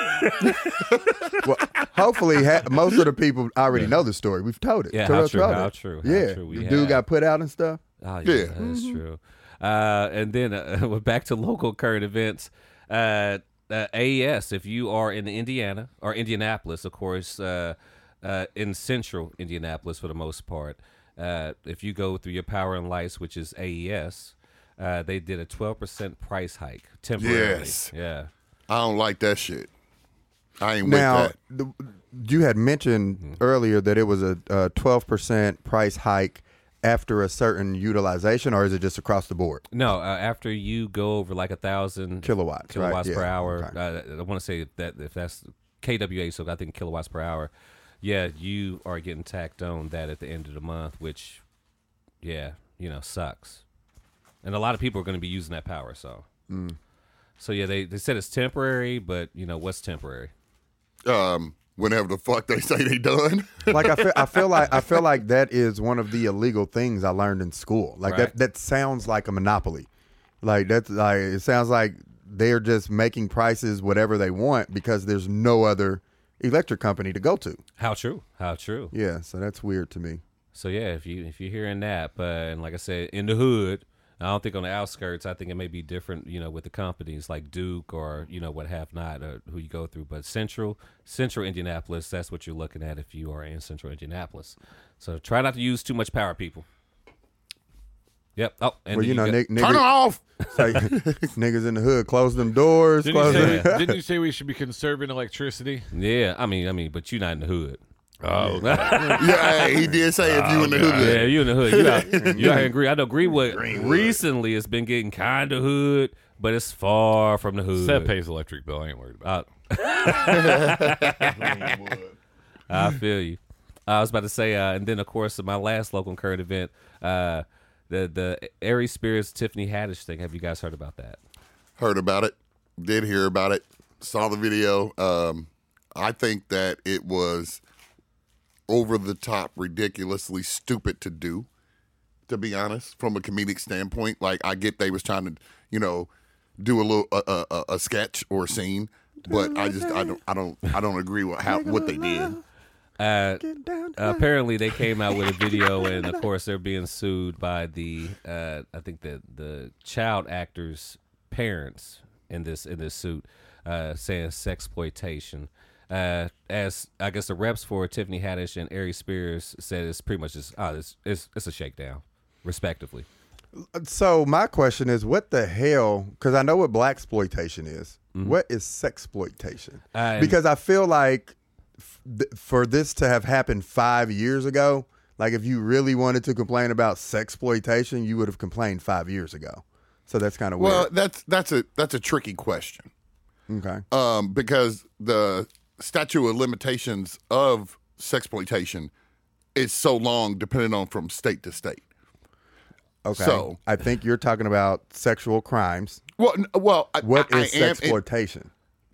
Well, hopefully, ha- most of the people already know the story. We've told it. Yeah, Terrell how true, told how it. true, how Yeah, true we the have. dude got put out and stuff. Oh yeah, Yeah. that's true. Uh, and then uh, we're back to local current events. Uh, uh, A E S, if you are in Indiana or Indianapolis, of course, uh, uh, in central Indianapolis for the most part, uh, if you go through your Power and Lights, which is A E S, uh, they did a twelve percent price hike temporarily. Yes. Yeah. I don't like that shit. I ain't Now, with that. the, you had mentioned Mm-hmm. earlier that it was a, a twelve percent price hike after a certain utilization, or is it just across the board? No, uh, after you go over like a thousand Kilowatts, right? kilowatts per Yeah, hour. okay. Uh, I want to say that if that's K W A, so I think kilowatts per hour. Yeah, you are getting tacked on that at the end of the month, which, yeah, you know, sucks. And a lot of people are going to be using that power. So, Mm. so yeah, they they said it's temporary, but you know what's temporary? Um, whenever the fuck they say they done. Like I feel, I feel like I feel like that is one of the illegal things I learned in school. Like Right. that that sounds like a monopoly. Like that's like it sounds like they're just making prices whatever they want because there's no other electric company to go to. How true? How true? Yeah, so that's weird to me. So yeah, if you if you're hearing that, but and like I said, in the hood, I don't think on the outskirts. I think it may be different, you know, with the companies like Duke or you know what have not, or who you go through. But central central Indianapolis, that's what you're looking at if you are in central Indianapolis. So try not to use too much power, people. Yep. Oh, and Well, then you know, got- Nick, Turn niggas, it off. say, niggas in the hood, close them doors. Didn't you, Close say, them. didn't you say we should be conserving electricity? yeah. I mean, I mean, but you're not in the hood. Oh, Yeah, hey, he did say if you in the hood. Yeah, you in the hood. You out, you out here in Green. I know Greenwood, recently has been getting kind of hood, but it's far from the hood. Seth pays electric bill. I ain't worried about Uh, I feel you. I was about to say, uh, and then of course my last local current event, uh, the the Aries Spirits Tiffany Haddish thing. Have you guys heard about that? Heard about it. Did hear about it. Saw the video. Um, I think that it was over the top, ridiculously stupid to do. To be honest, from a comedic standpoint, like I get they was trying to, you know, do a little a, a, a sketch or a scene, but I just I don't I don't I don't agree with how what they did. Uh, apparently, they came out with a video, and of course, they're being sued by the uh, I think the the child actors' parents in this in this suit, uh, saying sexploitation. Uh, as I guess the reps for Tiffany Haddish and Aries Spears said, it's pretty much just oh, it's it's, it's a shakedown, respectively. So my question is, what the hell? Because I know what blaxploitation is. Mm-hmm. What is sexploitation? Uh, because I feel like f- th- for this to have happened five years ago, like if you really wanted to complain about sexploitation, you would have complained five years ago. So that's kind of weird. Well, that's that's a that's a tricky question. Okay. Um, because the statute of limitations of sexploitation is so long, depending on from state to state. Okay. So I think you're talking about sexual crimes. Well, well, I, what I, is I am, sexploitation?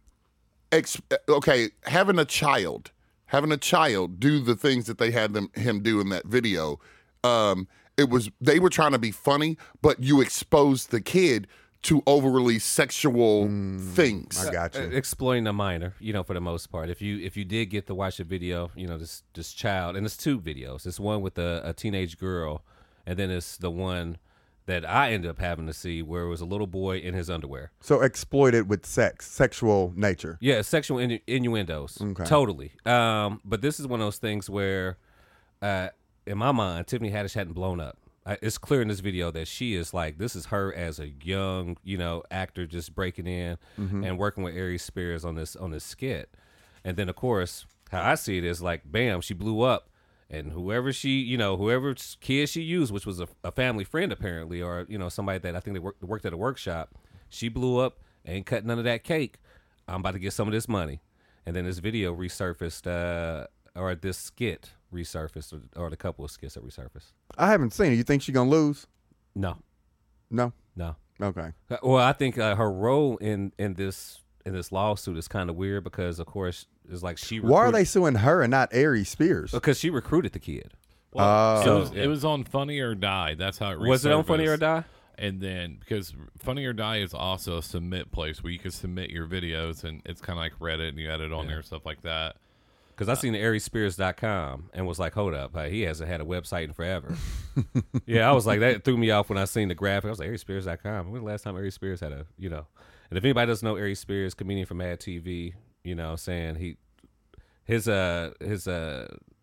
Ex, okay, having a child, having a child do the things that they had them him do in that video. Um, it was they were trying to be funny, but you exposed the kid to overly sexual mm, things. I got you. Uh, exploiting a minor, you know, for the most part. If you if you did get to watch the video, you know, this this child, and it's two videos. It's one with a, a teenage girl, and then it's the one that I ended up having to see where it was a little boy in his underwear. So exploited with sex, sexual nature. Yeah, sexual innu- innuendos. Okay. Totally. Um, but this is one of those things where, uh, in my mind, Tiffany Haddish hadn't blown up. I, it's clear in this video that she is like, this is her as a young, you know, actor just breaking in mm-hmm. and working with Aries Spears on this on this skit. And then, of course, how I see it is like, bam, she blew up. And whoever she, you know, whoever kid she used, which was a, a family friend apparently, or, you know, somebody that I think they worked, worked at a workshop, she blew up, ain't cut none of that cake. I'm about to get some of this money. And then this video resurfaced, uh, or this skit resurfaced, or, or the couple of skits that resurfaced. I haven't seen it. You think she's going to lose? No. No? No. Okay. Well, I think uh, her role in, in this in this lawsuit is kind of weird because, of course, it's like she recruited, why are they suing her and not Aries Spears? Because she recruited the kid. Well, uh, it, was, it was on Funny or Die. That's how it resurfaced. Was it on Funny or Die? And then, because Funny or Die is also a submit place where you can submit your videos, and it's kind of like Reddit, and you edit on yeah. there, stuff like that. Because I seen the Aries Spears dot com and was like, hold up, like, he hasn't had a website in forever. Yeah, I was like, that threw me off when I seen the graphic. I was like, Aries Spears dot com. When was the last time Aries Spears had a, you know? And if anybody doesn't know Aries Spears, comedian from Mad T V, you know, saying he, his, uh, his, uh,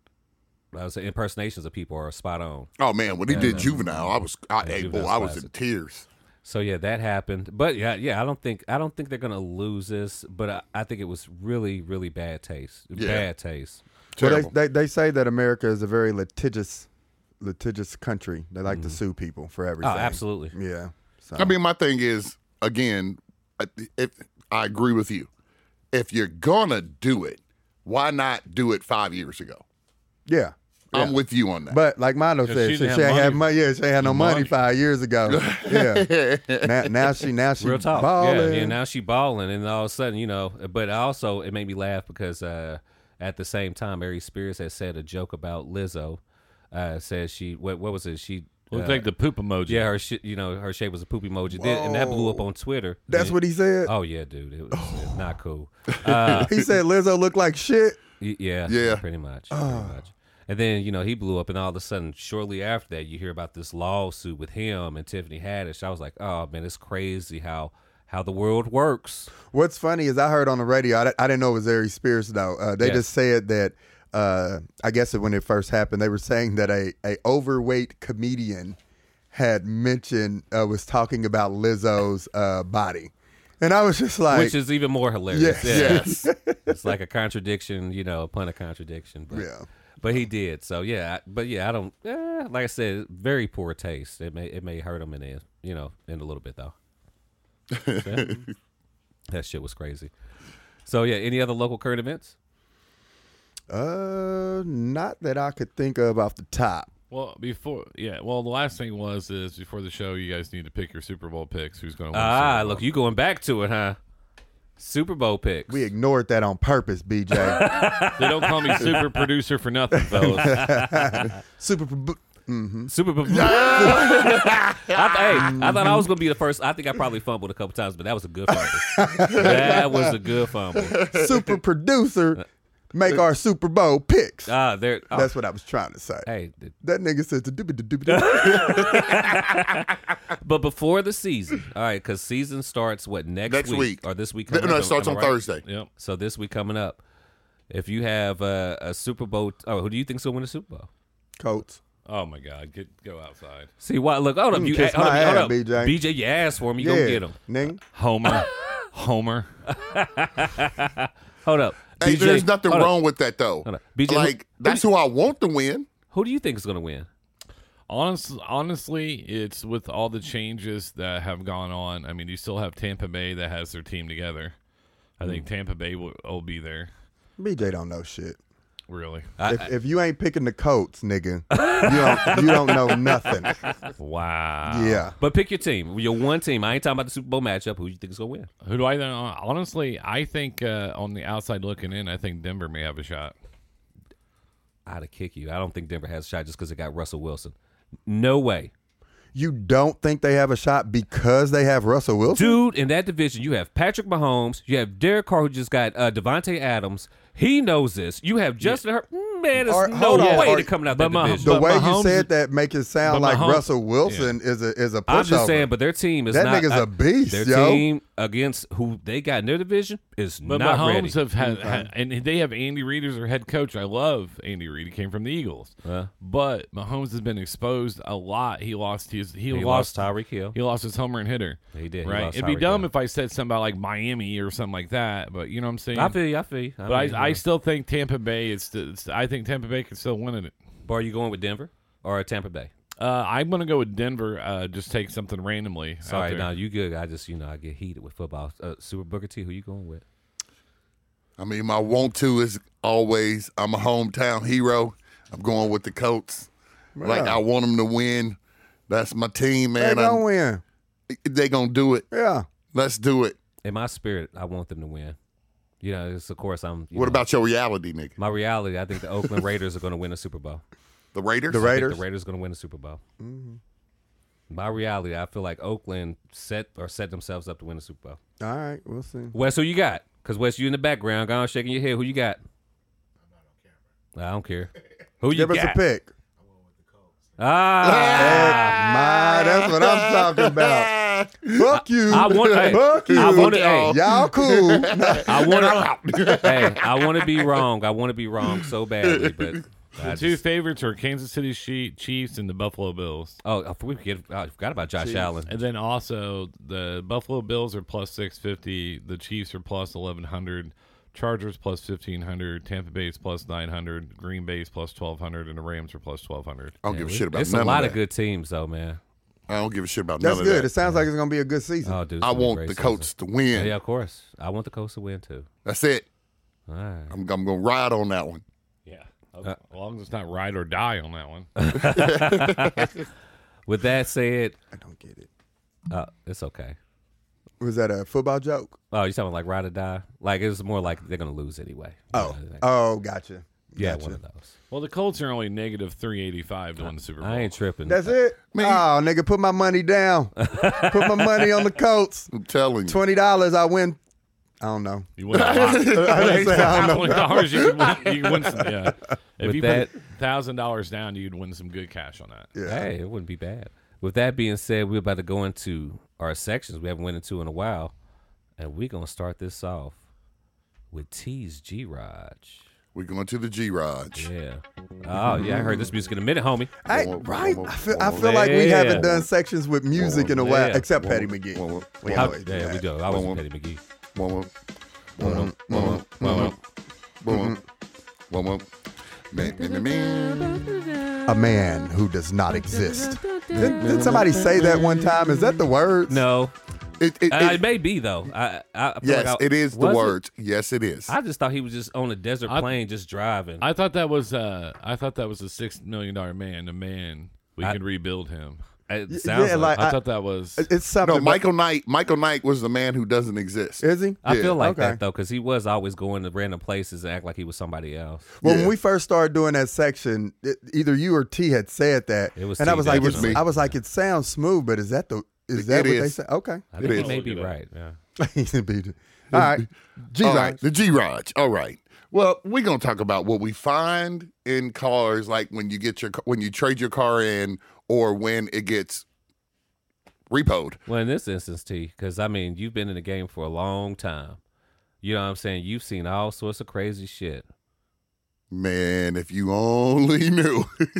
I would say impersonations of people are spot on. Oh man, when he yeah, did no. Juvenile, I was, I, Yeah, hey, boy, Juvenile's I was classic. in tears. So yeah, that happened. But yeah, yeah, I don't think I don't think they're gonna lose this. But I, I think it was really, really bad taste. Yeah. Bad taste. Well, Terrible. they, they they say that America is a very litigious, litigious country. They like to sue people for everything. Oh, absolutely. Yeah. So. I mean, my thing is, again, if I agree with you, if you're gonna do it, why not do it five years ago? yeah. I'm yeah. with you on that. But like Mondo 'Cause said, she she, didn't she have ain't had money. money. Yeah, she ain't had no money, Money. five years ago. Yeah. now, now she now she Real talk. balling. Yeah, yeah, now she balling, and all of a sudden, you know. But also, it made me laugh because uh, at the same time, Aries Spears had said a joke about Lizzo. Uh, said she what what was it? She We'll uh, take the poop emoji. yeah, her shit, you know, her shape was a poop emoji, Did, and that blew up on Twitter. That's And- what he said. Oh yeah, dude, it was not cool. Uh, He said Lizzo looked like shit. Y- Yeah, Yeah. pretty much, pretty much. And then you know he blew up, and all of a sudden, shortly after that, you hear about this lawsuit with him and Tiffany Haddish. I was like, oh man, it's crazy how how the world works. What's funny is I heard on the radio. I, di- I didn't know it was Aries Spears though. Uh, they Yes. just said that. Uh, I guess when it first happened, they were saying that a, a overweight comedian had mentioned uh, was talking about Lizzo's uh, body, and I was just like, Which is even more hilarious. Yes. Yeah. yes. It's like a contradiction, you know, upon a contradiction. But, Yeah. but he did. So yeah, I- but yeah, I don't. Eh, like I said, very poor taste. It may it may hurt him in the you know in a little bit though. Yeah. That shit was crazy. So yeah, any other local current events? uh, not that I could think of off the top. Well, before, yeah. Well, the last thing was is before the show, you guys need to pick your Super Bowl picks. Who's going to win? the Ah, Super Bowl. look, you going back to it, huh? Super Bowl picks. We ignored that on purpose, B J. They don't call me super producer for nothing, fellas. Super. Pro- Super Bowl. I, th- hey, I thought I was gonna be the first. I think I probably fumbled a couple times, but that was a good fumble. That was a good fumble. super producer make our Super Bowl picks. Ah, there. Oh, That's what I was trying to say. hey, th- That nigga said the doobie doobie doobie. but before the season, all right, because season starts what next, Next week. or this week? No, Coming no, up, it starts am on I right? Thursday. Yep. So this week coming up, If you have a, a Super Bowl, oh, who do you think's gonna win the Super Bowl? Colts. Oh my God, get go outside. See what? Look, hold up, You you, can kiss hold my up, hold ass, up. B J. B J, you asked for him, you yeah, gonna get him. nigga. Homer, Homer. Hold up, Hey, B J, there's nothing hold up. wrong with that though. Hold up. B J, who- like that's who I want to win. Who do you think is gonna win? Honest, honestly, it's with all the changes that have gone on. I mean, you still have Tampa Bay that has their team together. I think Tampa Bay will, will be there. B J don't know shit. Really? I, If, if you ain't picking the Colts, nigga, you don't you don't know nothing. wow. Yeah. But pick your team. Your one team. I ain't talking about the Super Bowl matchup. Who you think is gonna win? Who do I think? Honestly, I think uh, on the outside looking in, I think Denver may have a shot. I'd have kick you. I don't think Denver has a shot just because they got Russell Wilson. No way. You don't think they have a shot because they have Russell Wilson? Dude, in that division, you have Patrick Mahomes. You have Derek Carr, who just got uh, Devontae Adams. He knows this. You have Justin Herbert. Man, there's Or- no hold on. way Or- they're coming out but that Mah- division. The But way Mahomes you said is- that make it sound but like Mahomes- Russell Wilson is a is a pushover. I'm just saying, but their team is That not. nigga's a uh, beast, Their yo. team against who they got in their division is But not Mahomes ready. have had, had, and they have Andy Reid as their head coach. I love Andy Reid. He came from the Eagles. Uh, But Mahomes has been exposed a lot. He lost his he, he lost, lost Tyreek Hill. he lost his home run hitter. He did. He Right? lost It'd be Tyreek dumb Hill. if I said something about like Miami or something like that. But you know what I'm saying. I feel you. I feel you. I but mean, I, I you know. still think Tampa Bay is. It's, I think Tampa Bay can still win it. But are you going with Denver or Tampa Bay? Uh, I'm gonna go with Denver. Uh, just take something randomly. out Sorry, there. no, you good. I just, you know, I get heated with football. Uh, Super Booker T, who you going with? I mean, my want to is always I'm a hometown hero. I'm going with the Colts. Like Yeah. I want them to win. That's my team, They man. gonna I'm- win. They gonna do it. Yeah. Let's do it. In my spirit, I want them to win. You know, it's, of course, I'm. You What know, about your reality, nigga? my reality? I think the Oakland Raiders are going to win the Super Bowl. The Raiders. The I think Raiders. the Raiders are going to win the Super Bowl. Mm-hmm. My reality, I feel like Oakland set or set themselves up to win the Super Bowl. All right, we'll see. Wes, who you got? Because Wes, you in the background, gone shaking your head. Who you got? I don't care. Who you Give us got? a pick. Ah, My, that's what I'm talking about. Fuck you. I want. Hey, Fuck you. I want to. Hey, Y'all cool. I want to. hey, I want to be wrong. I want to be wrong so badly, but I The two just, favorites are Kansas City Chi- Chiefs and the Buffalo Bills. oh, I forget, I forgot about Josh Allen. And then also the Buffalo Bills are plus six fifty. The Chiefs are plus eleven hundred. Chargers plus fifteen hundred. Tampa Bay's plus nine hundred. Green Bay's plus twelve hundred. And the Rams are plus twelve hundred. I don't give a shit about It's none a lot of of that. good teams, though, man. I don't give a shit about That's none good. of It that. sounds like it's gonna be a good season. Oh, dude, it's I gonna be a want great the season. Colts to win. Yeah, of course. I want the Colts to win too. That's it. All right. I'm, I'm gonna ride on that one. Yeah. As long as it's not ride or die on that one. With that said, I don't get it. uh, it's okay. Was that a football joke? Oh, you talking like ride or die? Like it's more like they're gonna lose anyway. You Oh, know, like- oh, gotcha. yeah, Gotcha. one of those. Well, the Colts are only negative three eighty-five to win the Super Bowl. I ain't tripping. That's it. Oh, nigga, put my money down. Put my money on the Colts. I'm telling you. Twenty dollars, I win. I don't know. You win a lot. I didn't say I don't know. Twenty dollars, you can win. You can win some. Yeah. If With you that- put thousand dollars down, you'd win some good cash on that. Yeah. Hey, it wouldn't be bad. With that being said, we're about to go into our sections we haven't went into in a while, and we're gonna start this off with T's G Raj. We're going to the G Raj. Yeah. Oh yeah, I heard this music in a minute, homie. I, right? I feel, I feel like we Yeah. haven't done sections with music in a while, Yeah. except Patty McGee. We How- always do yeah, that. we do. I was One, Petty McGee. One, one, one, one, one, one, one, one, one. Man, man, man. A man who does not exist. Did, did somebody say that one time? Is that the words? No, It, it, uh, it, it may be though. I, I, I feel yes, like I- it is the was it? words. Yes, it is. I just thought he was just on a desert I- plane, just driving. I thought that was. Uh, I thought that was a six million dollar man. A man. We I- can rebuild him. it Y- sounds yeah, like. like- I, I- thought that was. It's something. No, about- Michael Knight. Michael Knight was the man who doesn't exist. Is he? I yeah, feel like okay. that though, because he was always going to random places and act like he was somebody else. Well, Yeah. when we first started doing that section, it, either you or T had said that, It was and I T, was like, definitely. it's- I was like, it sounds smooth, but is that the is It- that it what they is. said? Okay. I It think he is. may be Look at right. Yeah. All right, G All Raj. right, the G Raj. All right. Well, we're gonna talk about what we find in cars, like when you get your when you trade your car in, or when it gets repoed. Well, in this instance, T, because I mean, you've been in the game for a long time. You know what I'm saying? You've seen all sorts of crazy shit. Man, if you only knew.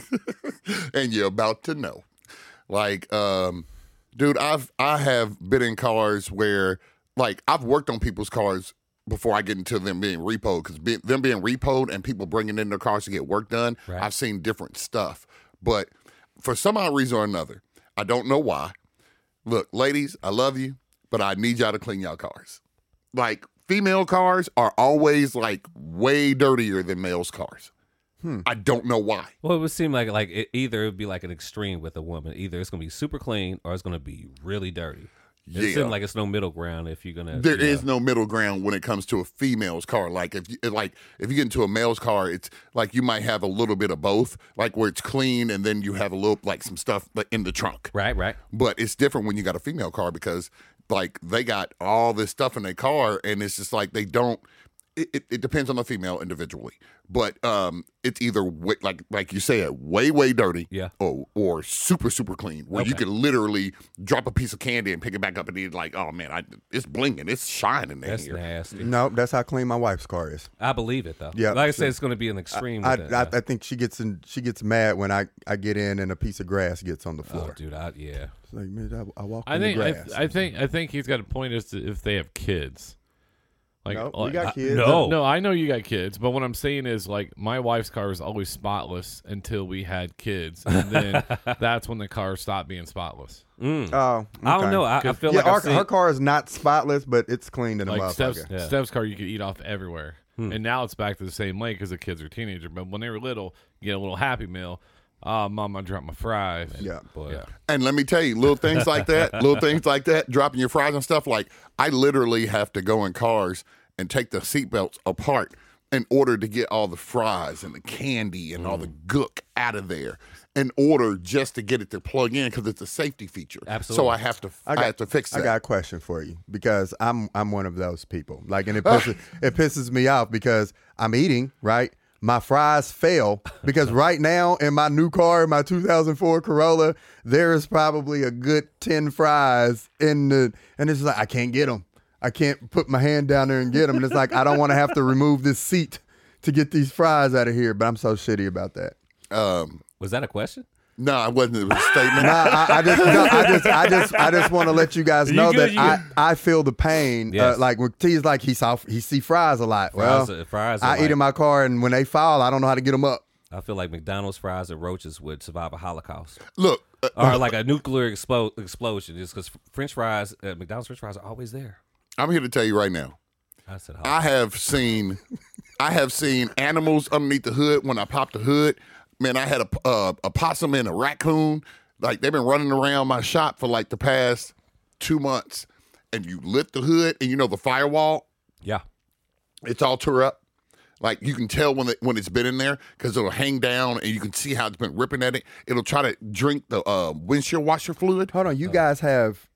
And you're about to know. Like, um, dude, I've I have been in cars where, like, I've worked on people's cars before I get into them being repoed, because be, them being repoed and people bringing in their cars to get work done, Right. I've seen different stuff. But for some odd reason or another, I don't know why. Look, ladies, I love you, but I need y'all to clean y'all cars. Like, female cars are always, like, way dirtier than males' cars. Hmm. I don't know why. Well, it would seem like like it, either it would be like an extreme with a woman. Either it's gonna be super clean or it's gonna be really dirty. It Yeah. seems like it's no middle ground if you're gonna. There you is know. no middle ground when it comes to a female's car. Like if you like if you get into a male's car, it's like you might have a little bit of both, like where it's clean and then you have a little like some stuff like in the trunk. Right, right. But it's different when you got a female car because like they got all this stuff in their car and it's just like they don't. It, it, it depends on the female individually, but um, it's either way, like like you said, way way dirty, Yeah. or or super super clean, where you Okay. could literally drop a piece of candy and pick it back up and eat like, oh man, I, it's blinging, it's shining in That's here. nasty. No, that's how clean my wife's car is. I believe it though. Yeah, like I so- said, it's gonna be an extreme. I, with I, it, I think she gets in. She gets mad when I, I get in and a piece of grass gets on the oh, floor. dude, I, yeah. It's like, man, I, I walk I in think the I, grass. I think I think he's got a point as to if they have kids. Like, No, we like- got I- kids. no. No, I know you got kids, but what I'm saying is like my wife's car was always spotless until we had kids, and then that's when the car stopped being spotless. Mm. Oh, I don't okay. know. I, I feel yeah, like our, I've seen, her car is not spotless, but it's clean in a Like motherfucker. Steph's, Yeah. Steph's car, you could eat off everywhere, Hmm. and now it's back to the same way because the kids are teenager. But when they were little, you get a little Happy Meal. Oh, mom, I dropped my fries. Yeah. boy. Yeah. And let me tell you, little things like that, little things like that, dropping your fries and stuff. Like I literally have to go in cars and take the seatbelts apart in order to get all the fries and the candy and all the gook out of there, in order just to get it to plug in because it's a safety feature. Absolutely. So I have to, I, got- have to fix that. I got a question for you because I'm I'm one of those people. Like, and it pisses, it pisses me off because I'm eating right. My fries fail because right now in my new car, my two thousand four Corolla, there is probably a good ten fries in the, and it's like I can't get them. I can't put my hand down there and get them. And it's like I don't want to have to remove this seat to get these fries out of here. But I'm so shitty about that. Um, Was that a question? no, it wasn't. It was a statement. Nah, I, I just, no, I just, I just, I just want to let you guys know good, that you I, I feel the pain. Yes. Uh, like when T's like he saw, he see fries a lot. Fries well, are- fries are I eat like- in my car, and when they fall, I don't know how to get them up. I feel like McDonald's fries and roaches would survive a Holocaust Look, uh, or like a nuclear expo- explosion. Just because French fries, uh, McDonald's French fries are always there. I'm here to tell you right now. I said, I have seen, I have seen animals underneath the hood. When I popped the hood, man, I had a uh, a possum and a raccoon. Like they've been running around my shop for like the past two months. And you lift the hood, and you know the firewall, yeah. it's all tore up. Like you can tell when it, when it's been in there because it'll hang down, and you can see how it's been ripping at it. It'll try to drink the uh, windshield washer fluid. Hold on, you guys have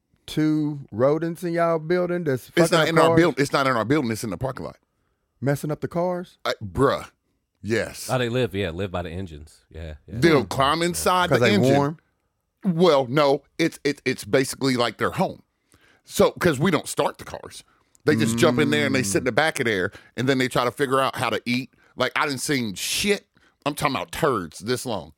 two rodents in y'all building that's It's fucking not up in our cars? building. It's not in our building. It's in the parking lot, messing up the cars I, bruh. Yes, Oh, they live, yeah, live by the engines. Yeah, yeah. they'll climb inside the because they engine. warm. Well, no, it's it, it's basically like their home. So, because we don't start the cars, they just jump in there and they sit in the back of there, and then they try to figure out how to eat. Like I didn't see shit. I'm talking about turds this long.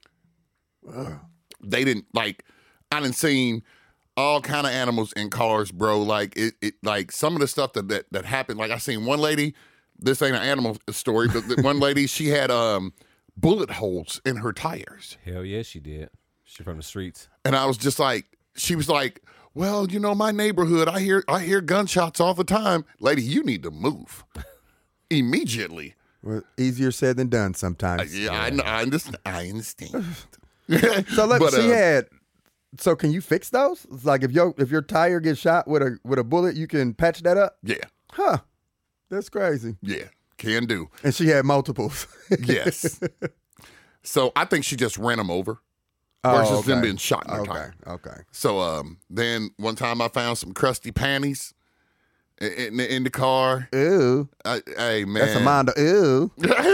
They didn't like. I didn't seen all kind of animals in cars, bro. Like it, it like some of the stuff that that, that happened. Like I seen one lady. This ain't an animal story, but the one lady, she had um bullet holes in her tires. Hell yeah, she did. She from the streets. And I was just like, she was like, well, you know, my neighborhood, I hear I hear gunshots all the time. Lady, you need to move immediately. Well, easier said than done sometimes. Yeah, I, know, I understand. I understand. So look, But, she uh, had. So can you fix those? It's like if your if your tire gets shot with a with a bullet, you can patch that up. Yeah, Huh? That's crazy. yeah, can do. And she had multiples. Yes. So I think she just ran them over Oh, versus them okay. being shot in her Okay. tire. Okay. So um, then one time I found some crusty panties in, in, in the car. Ew. I, hey man, That's Amanda. Ew.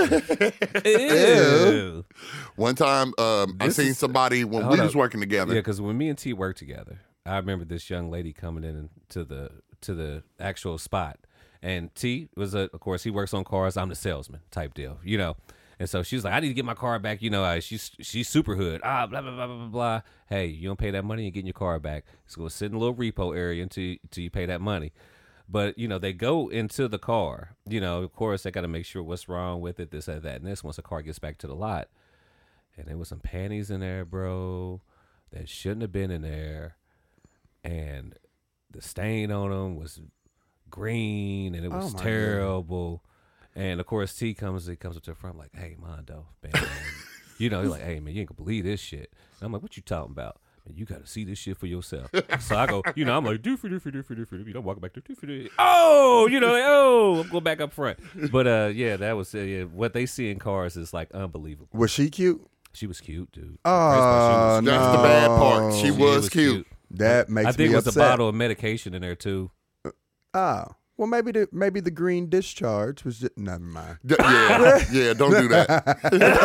Ew. One time um, I This seen is- somebody when hold we up. was working together. Yeah, because when me and T worked together, I remember this young lady coming in to the to the actual spot, And T was, a, of course, he works on cars. I'm the salesman type deal, you know. And so she's like, I need to get my car back. You know, uh, she's she's super hood. Ah, blah, blah, blah, blah, blah. Hey, you don't pay that money, you're getting your car back. It's going to sit in a little repo area until, until you pay that money. But, you know, they go into the car. You know, of course, they got to make sure what's wrong with it, this, that, that, and this once the car gets back to the lot. And there was some panties in there, bro, that shouldn't have been in there. And the stain on them was green, and it was Oh, my terrible. And of course, T comes, he comes up to the front, like, "Hey, Mondo, man, you know, he's like, hey, man, you ain't gonna believe this shit." And I'm like, "What you talking about? Man, you gotta see this shit for yourself." So I go, you know, I'm like, doofy, doofy, doofy, doofy, doofy. You know, walking back to doofy, doofy. Oh, you know, like, oh, I'm going back up front. But uh, yeah, that was uh, yeah, what they see in cars is like unbelievable. Was she cute? She was cute, dude. Oh, Crazy part, she was- That's the bad part. She no. she was cute. That makes I think me it was upset. a bottle of medication in there too. Oh, well, maybe the maybe the green discharge was just never mind. D- yeah, yeah. Don't do that.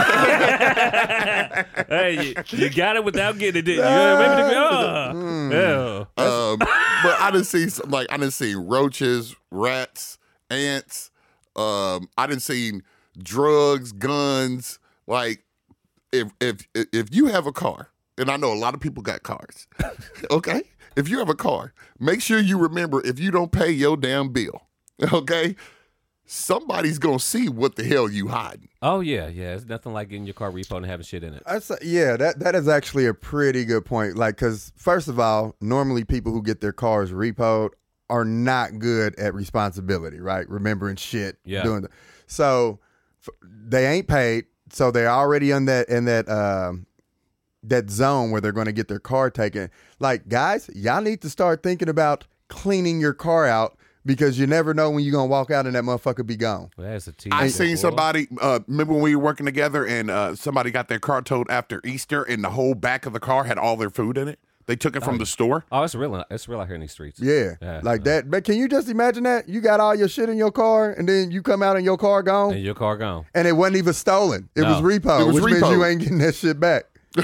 Hey, you, you got it without getting it, didn't you? Yeah, maybe the, oh, yeah. Um, but I didn't see some, like I didn't see roaches, rats, ants. Um, I didn't see drugs, guns. Like if if if you have a car, and I know a lot of people got cars, okay. If you have a car, make sure you remember if you don't pay your damn bill, okay, somebody's gonna see what the hell you hiding. Oh yeah, yeah. It's nothing like getting your car repo and having shit in it. That's a, yeah, that that is actually a pretty good point. Like, because first of all, normally people who get their cars repoed are not good at responsibility, right? Remembering shit, Yeah. doing the, so f- they ain't paid, so they're already in that in that um, that zone where they're going to get their car taken. Like, guys, y'all need to start thinking about cleaning your car out because you never know when you're gonna walk out and that motherfucker be gone. Well, that's a T. I boy. seen somebody. Uh, remember when we were working together, and uh, somebody got their car towed after Easter, and the whole back of the car had all their food in it. They took it from the store. Oh, it's real. It's real out here in these streets. Yeah, Yeah, like yeah. that. But can you just imagine that? You got all your shit in your car, and then you come out and your car gone, And your car gone. and it wasn't even stolen. It No. was repo, It was which means repo. you ain't getting that shit back.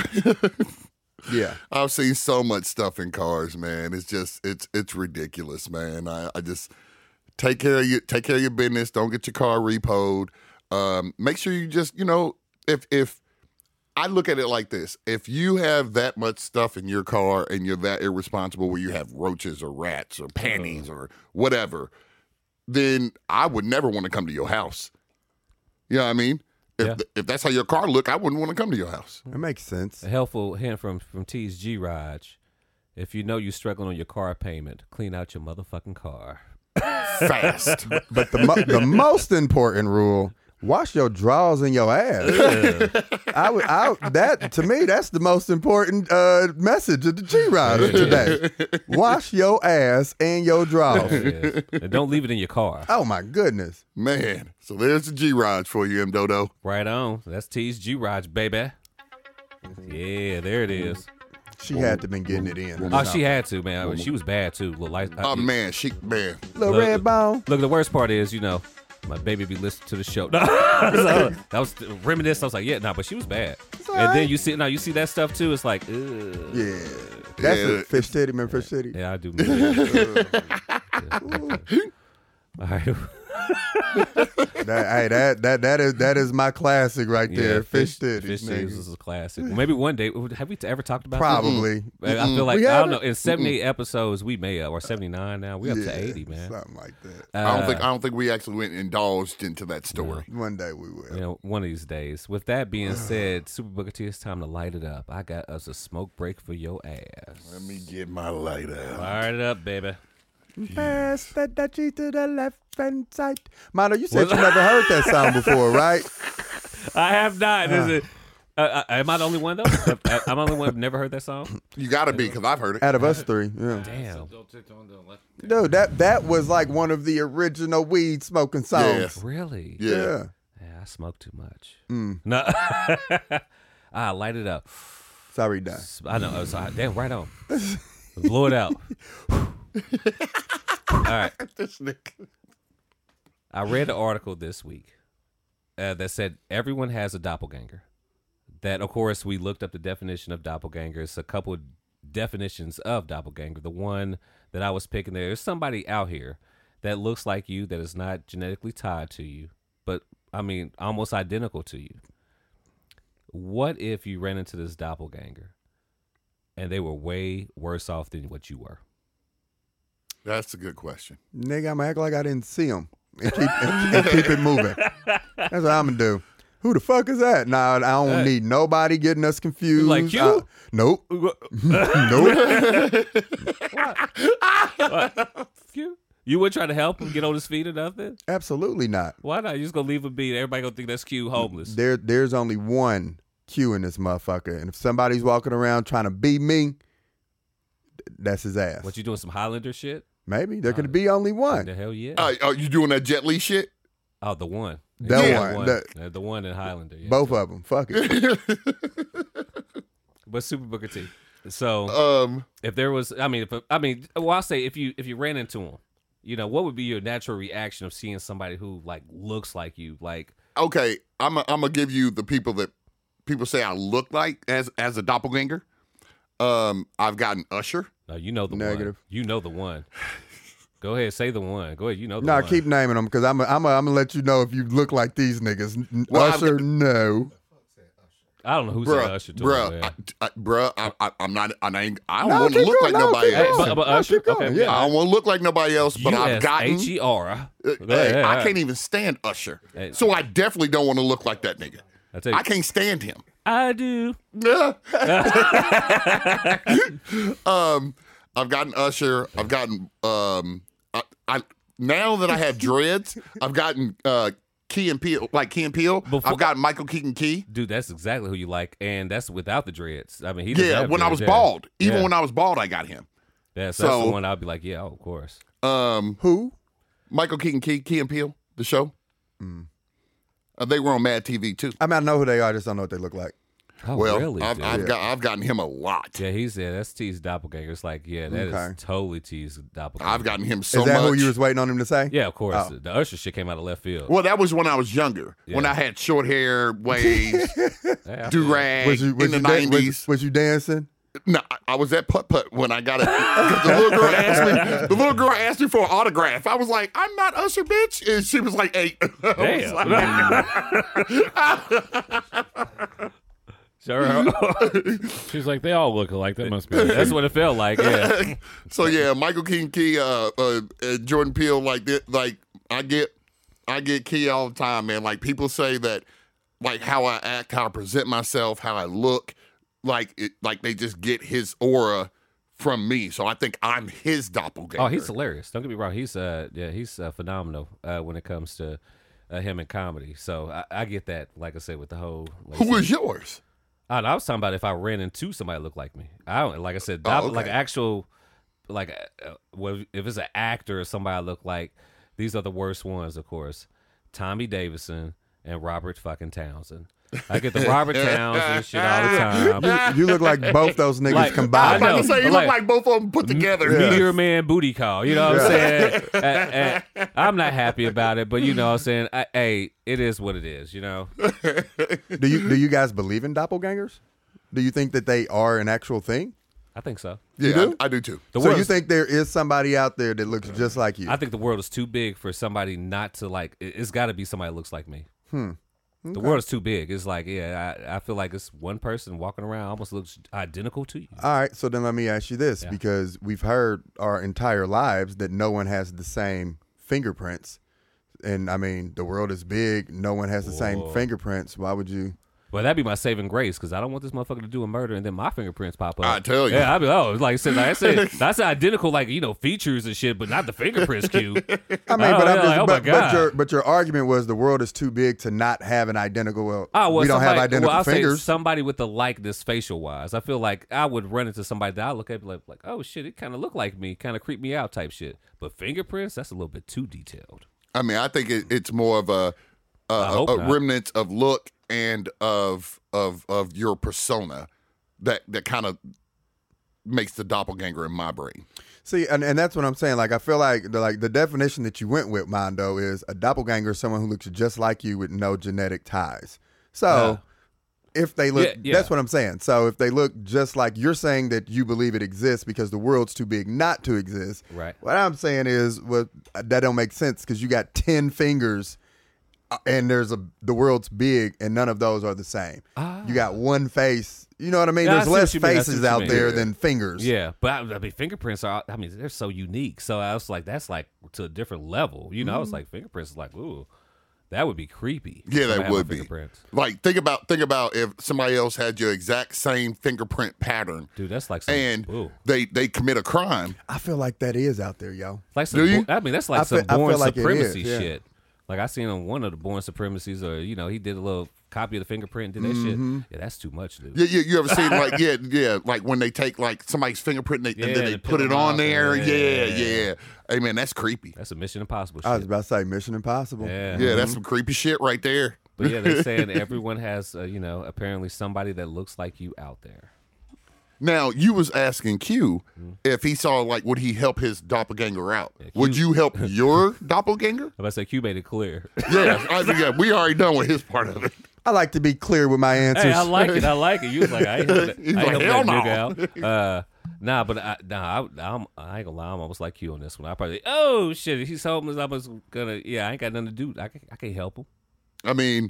Yeah. I've seen so much stuff in cars, man. It's just it's it's ridiculous, man. I, I just take care of your take care of your business. Don't get your car repoed. Um, make sure you just you know if if I look at it like this: if you have that much stuff in your car and you're that irresponsible, where you have roaches or rats or panties or whatever, then I would never want to come to your house. You know what I mean? If Yeah. if that's how your car look, I wouldn't want to come to your house. That makes sense. A helpful hint from from T's G Raj. If you know you're struggling on your car payment, clean out your motherfucking car. Fast. But the mo- the most important rule: wash your drawers and your ass. I would, I, that to me, that's the most important uh, message of the G Rider today. Wash your ass and your drawers. Yeah. And don't leave it in your car. Oh my goodness! Man, so there's the G-Rod for you, M. Dodo. Right on. That's T's G Raj, baby. Yeah, there it is. She had to been getting it in. Oh, she had to, man. She was bad too. Little light. Oh, man, she, man. Little red bone. Look, the worst part is, you know, my baby be listening to the show. No, so, that was reminiscent. I was like, yeah, nah, but she was bad. all And right. then you see, now you see that stuff too. It's like, ugh. Yeah, that's Yeah. a fish titty, man. Fish titty. Yeah, I do. All right. That, hey, that that that is that is my classic right there. fish, titties. Fish nigga. titties is a classic. Maybe one day, have we ever talked about Probably. that? I feel like, We I don't know, haven't? in seventy-eight episodes, we may have, or seventy-nine now, we up Yeah, to eighty, man. Something like that. I don't think Uh, I don't think we actually went and indulged into that story. One day we will. You know, one of these days. With that being said, Super Booker T, it's time to light it up. I got us a smoke break for your ass. Let me get my light out. Light it up, baby. Pass that Dutchie to the left hand side. Mono, you said you never heard that song before, right? I have not. Is it? Uh, uh, am I the only one though? Am I the only one who've never heard that song? You got to be, because I've heard it. Out of us three, yeah. Damn. Dude, that that was like one of the original weed smoking songs. Really? Yeah. Yeah. Yeah, I smoke too much. Mm. No. ah, light it up. Sorry, Don. I know. Oh, so, damn, right on. Blow it out. All right. This nigga. I read an article this week uh, that said everyone has a doppelganger. That, of course, we looked up the definition of doppelganger. It's a couple of definitions of doppelganger. The one that I was picking there, there's somebody out here that looks like you, that is not genetically tied to you, but I mean, almost identical to you. What if you ran into this doppelganger and they were way worse off than what you were? That's a good question. Nigga, I'm gonna act like I didn't see him and keep, and, and keep it moving. That's what I'm gonna do. Who the fuck is that? Nah, I don't Hey. need nobody getting us confused. Like you? Uh, nope. Nope. You? You would try to help him get on his feet or nothing? Absolutely not. Why not? You just gonna leave him be. Everybody gonna think that's Q homeless. There, there's only one Q in this motherfucker, and if somebody's walking around trying to be me, that's his ass. What, you doing some Highlander shit? Maybe there could be only one. The hell yeah. Uh, are you doing that Jet Li shit? oh, the one. That Yeah, one, one. that- Uh, the one in Highlander. Yeah. Both of them. Fuck it. But Super Booker T. So Um, if there was, I mean, if I mean, well, I'll say if you if you ran into him, you know, what would be your natural reaction of seeing somebody who like looks like you? Like, okay, I'm I'm gonna give you the people that people say I look like as as a doppelganger. Um, I've gotten Usher. no, you know the Negative. one. You know the one. Go ahead, say the one. Go ahead, you know the Nah, one. keep naming them because I'm, I'm, I'm gonna let you know if you look like these niggas. N- Well, I've- Usher, no. I don't know who said Bruh, Usher to bruh, him. I, Yeah. I, bruh, I, I, I'm not, I ain't, I don't No, want to keep look going, like no, nobody keep else. going. But, but No, Usher, keep going, okay, yeah. I don't want to look like nobody else, but I've gotten. H E R. Uh, Go hey, ahead. I can't even stand Usher, Hey. so I definitely don't want to look like that nigga. I tell you, I can't stand him. I do. Yeah. um, I've gotten Usher. I've gotten um, I, I now that I have dreads, I've gotten uh, Key and Peele, like Key and Peele. Before- I've gotten Michael Keaton Key. Dude, that's exactly who you like, and that's without the dreads. I mean, he doesn't Yeah, have when I dreads, was yeah. bald, even Yeah. when I was bald, I got him. Yeah, so, that's So- the one I'll be like, yeah, oh, of course. Um, Who? Michael Keaton Key, Key and Peele, the show. Uh, they were on Mad T V too. I mean, I know who they are. I just don't know what they look like. Oh, well, really? I've, dude? I've got I've gotten him a lot. yeah, he's yeah, that's T's doppelganger. It's like, yeah, that is Okay. totally T's doppelganger. I've gotten him so Is that much. who you was waiting on him to say? yeah, of course. Oh. The Usher shit came out of left field. Well, that was when I was younger. When Yeah. I had short hair, waves, Yeah, I- do rag Was you, was in the you dan- nineties. was, was you dancing? No, I- I was at putt putt when I got it. 'Cause the little girl asked me. The little girl asked me for an autograph. I was like, "I'm not Usher, bitch," and she was like, eight. I was Damn. Sure. She's like, they all look alike. That must be. That's what it felt like. Yeah. like- so yeah, Michael Keaton Key, uh, uh, uh, Jordan Peele, like that. Like I get, I get Key all the time, man. Like people say that, like how I act, how I present myself, how I look, like it, like they just get his aura from me. So I think I'm his doppelganger. Oh, he's hilarious. Don't get me wrong. He's uh, yeah, he's uh, phenomenal uh, when it comes to uh, him in comedy. So I, I get that. Like I said, with the whole. Like Who is yours? Oh, no, I was talking about if I ran into somebody that looked like me. I don't like I said, Oh, dopp- okay. like actual, like uh, well, if it's an actor or somebody I look like, these are the worst ones, of course. Tommy Davidson and Robert fucking Townsend. I get the Robert Townsend shit all the time. You look like both those niggas Like, I combined. I was about know, to say you like- look like both of them put together. Meteor Man booty call. You know what I'm saying? Uh, uh, I'm not happy about it, but you know what I'm saying? I, hey, it is what it is, you know? Do you do you guys believe in doppelgangers? Do you think that they are an actual thing? I think so. Yeah, do? I, I do too. The so world you is- think there is somebody out there that looks just like you? I think the world is too big for somebody not to like. it- It's got to be somebody that looks like me. Hmm. The world is too big. It's like, yeah, I, I feel like it's one person walking around almost looks identical to you. All right, so then let me ask you this, Yeah. because we've heard our entire lives that no one has the same fingerprints. And I mean, the world is big. No one has the same Whoa. fingerprints. Why would you? Well, that'd be my saving grace because I don't want this motherfucker to do a murder and then my fingerprints pop up. I tell you. Yeah, I'd be, oh, like I said, like I said, that's identical, like, you know, features and shit, but not the fingerprints cute. I mean, Oh, but, yeah, I'm just, like, oh my but, but God. your but your argument was the world is too big to not have an identical. Well, Oh, well, we don't have somebody- identical well, I'll fingers. Say somebody with the likeness facial wise. I feel like I would run into somebody that I look at like, like oh shit, it kind of look like me, kind of creep me out type shit. But fingerprints, that's a little bit too detailed. I mean, I think it, it's more of a a, I hope a not. remnant of look and of of of your persona that that kind of makes the doppelganger in my brain. See, and, and that's what I'm saying. Like, I feel like the like the definition that you went with, Mondo, is a doppelganger is someone who looks just like you with no genetic ties. So, if they look, Yeah, yeah. that's what I'm saying. So if they look just like you're saying that you believe it exists because the world's too big not to exist. Right. What I'm saying is, well, that don't make sense because you got ten fingers, uh, and there's a the world's big, and none of those are the same. You got one face. You know what I mean? Yeah, I There's see less what you mean. I see faces what you out mean. there Yeah. than fingers. Yeah, but I, I mean, fingerprints are. I mean, they're so unique. So I was like, that's like to a different level. You know, I was like, fingerprints is like, ooh, that would be creepy. Yeah, Somebody they had my would be. fingerprints. Like think about think about if somebody else had your exact same fingerprint pattern, Dude, that's like some, and ooh. they they commit a crime. I feel like that is out there, yo. Like some, Do you? bo- I mean, that's like I some feel- I born feel like it supremacy is, yeah. shit. Like I seen on one of the born supremacies, or you know, he did a little copy of the fingerprint and did that Mm-hmm. shit. Yeah, that's too much, dude. Yeah, you, you ever seen like yeah yeah like when they take like somebody's fingerprint and, they, and Yeah, then they they put peel it them on off, there? yeah, Yeah, yeah, yeah. yeah. Hey man, that's creepy. That's a Mission Impossible shit. I was about to say Mission Impossible. yeah, Yeah, that's some creepy shit right there. But yeah, they're saying everyone has, uh, you know, apparently somebody that looks like you out there. Now you was asking Q Mm-hmm. if he saw like would he help his doppelganger out? Q- Would you help your doppelganger? I'm about to say, Q made it clear. Yeah, I think yeah, we already done with his part of it. I like to be clear with my answers. Hey, I like it. I like it. You was like, I ain't helping that, He's I ain't like, helping that hell nigga out. Uh, nah, but I, nah, I, I'm, I ain't gonna lie. I'm almost like you on this one. I probably, oh shit, he's homeless. I was gonna, yeah, I ain't got nothing to do. I, can, I can't help him. I mean,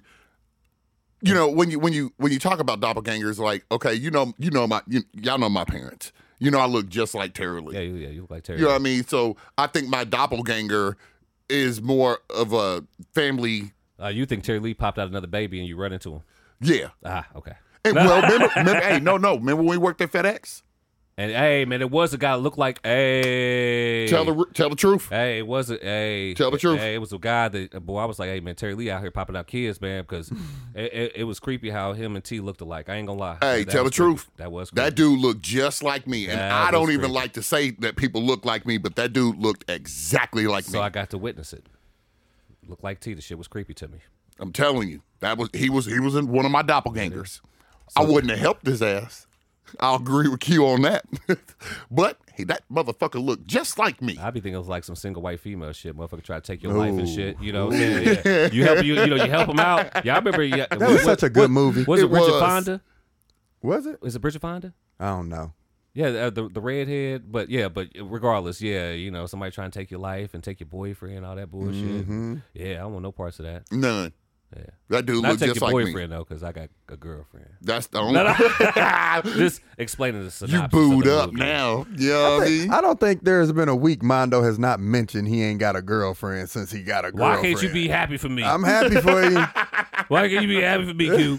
you know, when you when you when you talk about doppelgangers, like, okay, you know, you know my, you, y'all know my parents. You know, I look just like Terry Lee. Yeah, you, yeah, you look like Terry. You know what I mean? So I think my doppelganger is more of a family. Uh, you think Terry Lee popped out another baby and you run into him? Yeah. Ah, okay. And well, remember, remember, hey, no, no, remember when we worked at FedEx? And hey, man, it was a guy that looked like hey. Tell the tell the truth. Hey, it wasn't. Hey, Tell the truth. Hey, it was a guy that boy. I was like, hey man, Terry Lee out here popping out kids, man, because it, it, it was creepy how him and T looked alike. I ain't gonna lie. Hey, That tell the was creepy. truth. That was creepy. That dude looked just like me, and That I don't was even creepy. like to say that people look like me, but that dude looked exactly like So me. I got to witness it. Looked like T. The shit was creepy to me. I'm telling you, that was he was he was in one of my doppelgangers. I wouldn't have helped his ass. I'll agree with you on that. But hey, that motherfucker looked just like me. I be thinking it was like some single white female shit. Motherfucker try to take your life and shit. You know, yeah, yeah. You help you, you know, you help him out. Yeah, I remember. Yeah, That was such a good movie. Was it, It Bridget was. Fonda? Was it? Is it Bridget Fonda? I don't know. Yeah, the, the the redhead, but yeah, but regardless, yeah, you know, somebody trying to take your life and take your boyfriend, all that bullshit. Mm-hmm. Yeah, I don't want no parts of that. None. Yeah, That dude not looked take just your like boyfriend me. though, because I got a girlfriend. That's the only. Just explaining the synopsis. You of booed the up movie. now. You know what I mean? I don't think there's been a week Mondo has not mentioned he ain't got a girlfriend since he got a Why girlfriend. can't you be happy for me? I'm happy for you. Why can't you be happy for me, Q?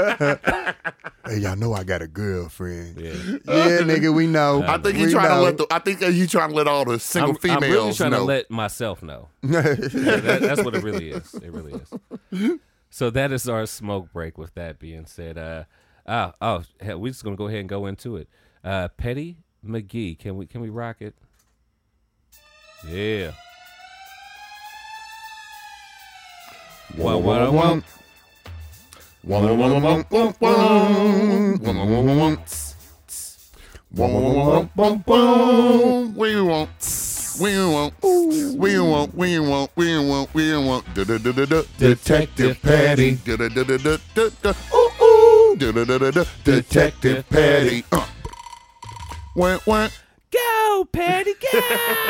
Hey, y'all know I got a girlfriend. Yeah. Yeah, nigga, we know. I think we you trying to know. let the. I think you trying to let all the single I'm, I'm females really trying know. to let myself know. Yeah, that, that's what it really is. It really is. So that is our smoke break. With that being said, uh, oh, oh, hell, we're just gonna go ahead and go into it. Uh, Petty McGee, can we can we rock it? Yeah. What what I want? We won't. We won't. We won't. We won't. We won't. We won't. Detective Petty. Detective Petty. Went, went. Go, Petty, go!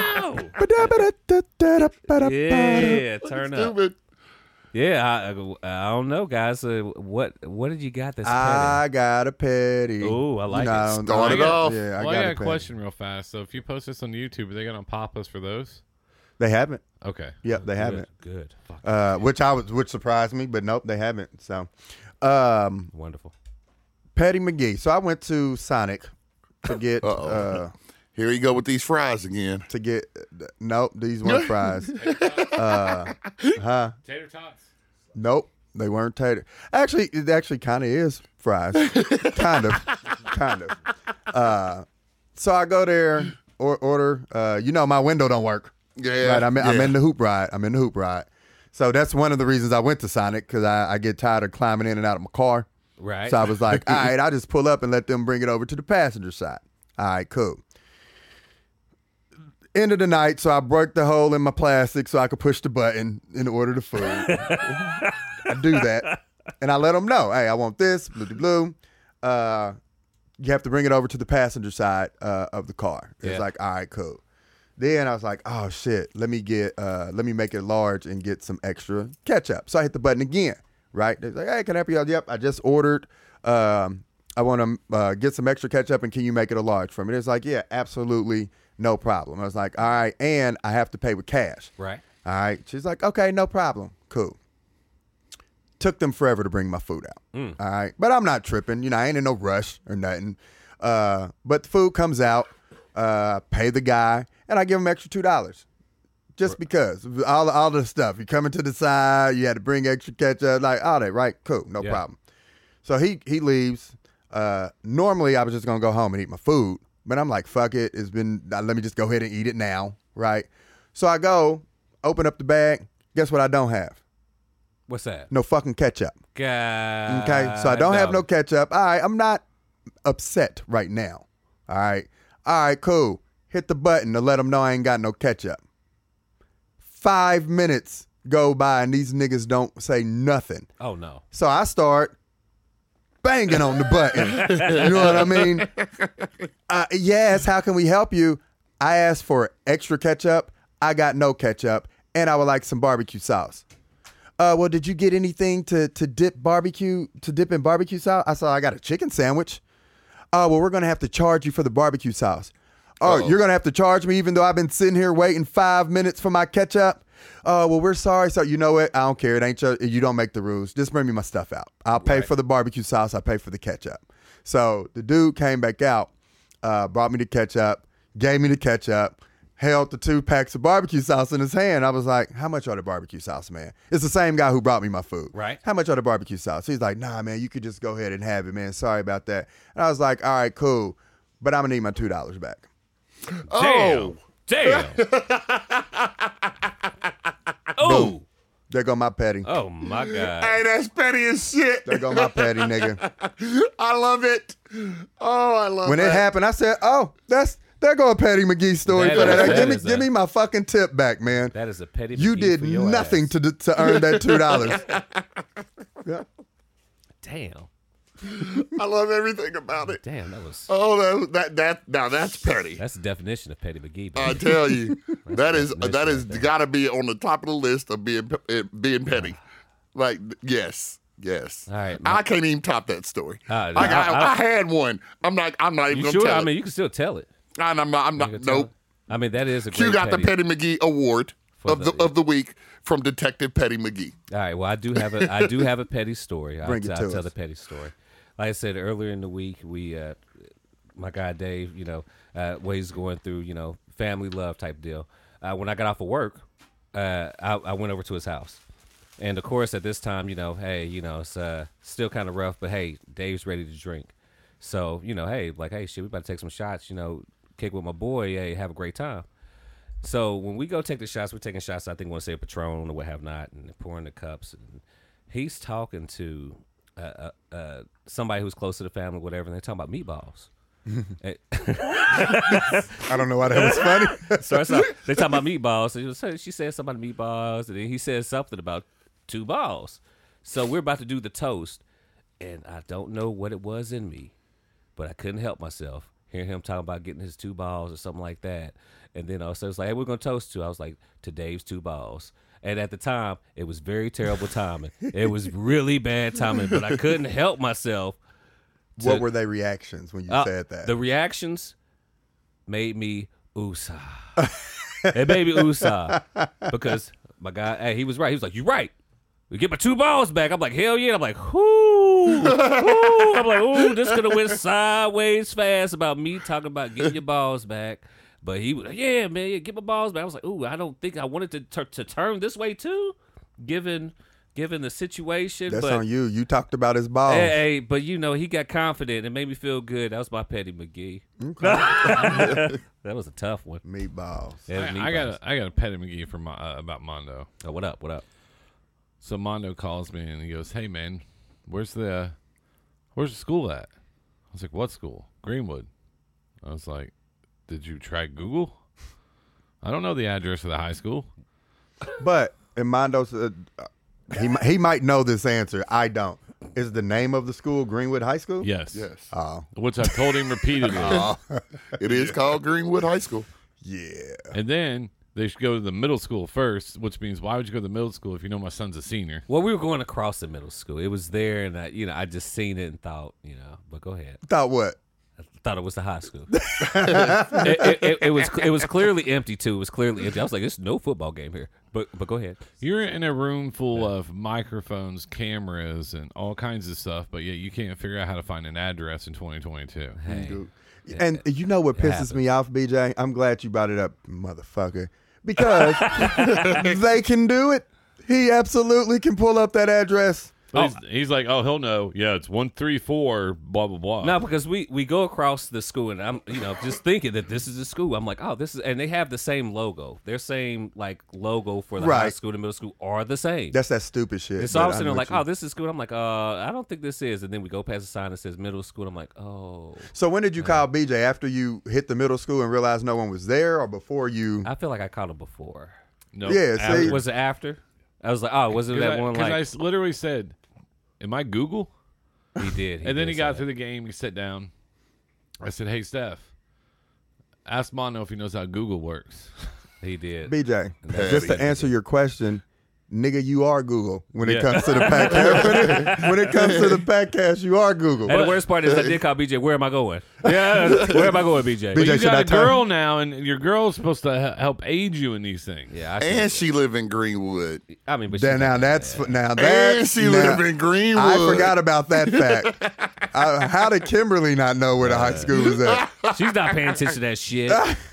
Yeah, turn up. Stupid. Yeah, I, I, I don't know, guys. Uh, what what did you got that's I got a petty. Ooh, I like no, it. no, Start I it got- off. Yeah, I well, got, I got a a petty. question real fast. So if you post this on YouTube, are they gonna pop us for those? They haven't. Okay. Yep, they haven't. Good, good. Fuck, Uh, which I was, which surprised me, but nope, they haven't. So, um, wonderful. Petty McGee. So I went to Sonic to get Uh-oh. uh, Here you go with these fries again. to get. Nope, these weren't fries. uh, huh? Tater tots. Nope, they weren't tater. Actually, it actually kind of is fries. kind of, kind of. Uh, so I go there, or, order. Uh, you know, my window don't work. Yeah. Right, I'm in, I'm yeah. in the hoop ride. I'm in the hoop ride. So that's one of the reasons I went to Sonic, because I, I get tired of climbing in and out of my car. Right. So I was like, all right, I'll just pull up and let them bring it over to the passenger side. All right, cool. End of the night, so I broke the hole in my plastic so I could push the button and order the food. I do that. and I let them know, hey, I want this, blue, blue. Uh, you have to bring it over to the passenger side uh, of the car. It's Yeah. like, all right, cool. Then I was like, oh shit, let me get, uh, let me make it large and get some extra ketchup. So I hit the button again, right? They're like, hey, can I help you out? Yep, I just ordered. Um, I want to uh, get some extra ketchup, and can you make it a large for me? It's like, yeah, absolutely, no problem. I was like, all right, and I have to pay with cash. Right. All right. She's like, okay, no problem. Cool. Took them forever to bring my food out. Mm. All right. But I'm not tripping. You know, I ain't in no rush or nothing. Uh, but the food comes out, uh, pay the guy, and I give him extra two dollars. Just because. All, all the stuff. You coming to the side, you had to bring extra ketchup, like all that, right? Cool. No Yeah. problem. So he, he leaves. Uh, normally, I was just going to go home and eat my food. But I'm like, fuck it. It's been, let me just go ahead and eat it now, right? So I go, open up the bag. Guess what I don't have? What's that? No fucking ketchup. God. Okay, so I don't have no dog. ketchup. All right, I'm not upset right now. All right, all right, cool. Hit the button to let them know I ain't got no ketchup. Five minutes go by and these niggas don't say nothing. Oh no. So I start banging on the button. You know what I mean? Uh, yes, how can we help you? I asked for extra ketchup. I got no ketchup, and I would like some barbecue sauce. Uh, well, did you get anything to to dip barbecue to dip in barbecue sauce? I saw I got a chicken sandwich. Uh, well, we're gonna have to charge you for the barbecue sauce. Oh, Uh-oh. You're gonna have to charge me even though I've been sitting here waiting five minutes for my ketchup. Uh, well, we're sorry. So you know what? I don't care. It ain't your, you don't make the rules. Just bring me my stuff out. I'll pay Right. for the barbecue sauce. I'll pay for the ketchup. So the dude came back out, uh, brought me the ketchup, gave me the ketchup, held the two packs of barbecue sauce in his hand. I was like, how much are the barbecue sauce, man? It's the same guy who brought me my food. Right. How much are the barbecue sauce? He's like, nah, man, you could just go ahead and have it, man. Sorry about that. And I was like, all right, cool. But I'm going to need my two dollars back. Damn. Damn. Oh. There go my petty. Oh my God. Hey, that's petty as shit. There go my petty, nigga. I love it. Oh, I love When that. it happened, I said, oh, that's there go a Petty McGee story That for is- that. that give me is give a- me my fucking tip back, man. That is a petty. You McGee did for your nothing ass. to to earn that two dollars. Yeah. Damn. I love everything about it. Damn. That was. Oh, that that, that now that's petty. That's the definition of petty McGee. I Baby. tell you, that is definition that is right there. got to be on the top of the list of being uh, being petty. Like yes, yes. All right, I can't even top that story. Uh, I, got, I- I, I- had one. I'm not. I'm not even You gonna sure? tell I mean, it. you can still tell it. And I'm not. I'm You not. can tell Nope. it. I mean, that is a Q great got petty. the Petty McGee Award For of the, the- of the week from Detective Petty McGee. All right. Well, I do have a I do have a petty story. I'll, Bring it I'll to tell us. the petty story. Like I said earlier in the week, we uh, my guy Dave, you know, uh, what he's going through, you know, family love type deal. Uh, when I got off of work, uh, I, I went over to his house, and of course at this time, you know, hey, you know, it's uh, still kind of rough, but hey, Dave's ready to drink, so you know, hey, like, hey, shit, we about to take some shots, you know, kick with my boy, hey, have a great time. So when we go take the shots, we're taking shots. I think we want to say a Patron or what have not, and pouring the cups. And he's talking to uh, uh, uh, somebody who's close to the family, whatever. And they're talking about meatballs. Eh, I don't know why that was funny. so it's like, they talking about meatballs. So she was- she said something about meatballs, and then he said something about two balls. So we're about to do the toast, and I don't know what it was in me, but I couldn't help myself. Hearing him talking about getting his two balls or something like that. And then also it's like, hey, we're going to toast to. I was like, to Dave's two balls. And at the time, it was very terrible timing. It was really bad timing, but I couldn't help myself. to- What were their reactions when you Uh, said that? The reactions made me oosa. It made me oosa. Because my guy, hey, he was right. He was like, you're right. We get my two balls back. I'm like, hell yeah. I'm like, whoo. Whoo. I'm like, ooh, this could have went sideways fast about me talking about getting your balls back. But he was like, yeah, man, yeah, get my balls back. I was like, ooh, I don't think I wanted to tur- to turn this way too, given given the situation. That's but, on you. You talked about his balls. Hey, hey, but you know, he got confident. It made me feel good. That was my Petty McGee. That was a tough one. Meatballs. Yeah, I, meatballs. I got a, I got a Petty McGee from uh, about Mondo. Oh, what up? What up? So Mondo calls me and he goes, "Hey man, where's the uh, where's the school at?" I was like, "What school?" "Greenwood." I was like, "Did you try Google?" "I don't know the address of the high school." But in Mondo's, uh, he mi- he might know this answer. I don't. Is the name of the school Greenwood High School? Yes. Yes. Oh, Which I've told him repeatedly. It is called Greenwood High School. yeah. And then they should go to the middle school first, which means why would you go to the middle school if you know my son's a senior? Well, we were going across the middle school. It was there, and I, you know, I just seen it and thought, you know. But go ahead. Thought what? I thought it was the high school. it, it, it, it was it was clearly empty too. It was clearly empty. I was like, "There's no football game here." But but go ahead. You're in a room full of microphones, cameras, and all kinds of stuff, but yet you can't figure out how to find an address in twenty twenty-two. Hey, And you know what pisses happens. me off, B J? I'm glad you brought it up, motherfucker. Because they can do it. He absolutely can pull up that address. But he's, he's like, oh, he'll know. Yeah, it's one three four. Blah blah blah. no, because we, we go across the school, and I'm you know just thinking that this is a school. I'm like, oh, this is, and they have the same logo. Their same like logo for the high Right. school and middle school are the same. That's that stupid shit. It's but all of a I'm sudden with like, you. oh, this is school. I'm like, uh, I don't think this is. And then we go past a sign that says middle school. I'm like, oh, So when did you call B J? After you hit the middle school and realized no one was there, or before you? I feel like I called him before. Nope. Yeah, After- see- Was it after? I was like, oh, was it Because that I, one 'cause like I s- literally said, am I Google? he did? And then did he say got that. through the game. He sat down. I said, hey, Steph, ask Mono if he knows how Google works. He did. B J, that's just to what he answer your question, nigga, you are Google when it Yeah. comes to the podcast. when, it, when it comes to the podcast, you are Google. And the worst part is I did call B J. Where am I going? Yeah, where am I going, B J? B J, You should got I a turn- girl now, and your girl's supposed to he- help aid you in these things. Yeah, I, And should- she live in Greenwood. I mean, but Then she's now not- that's now And that she now, live in Greenwood. I forgot about that fact. I, how did Kimberly not know where the high school was at? she's not paying attention to that shit.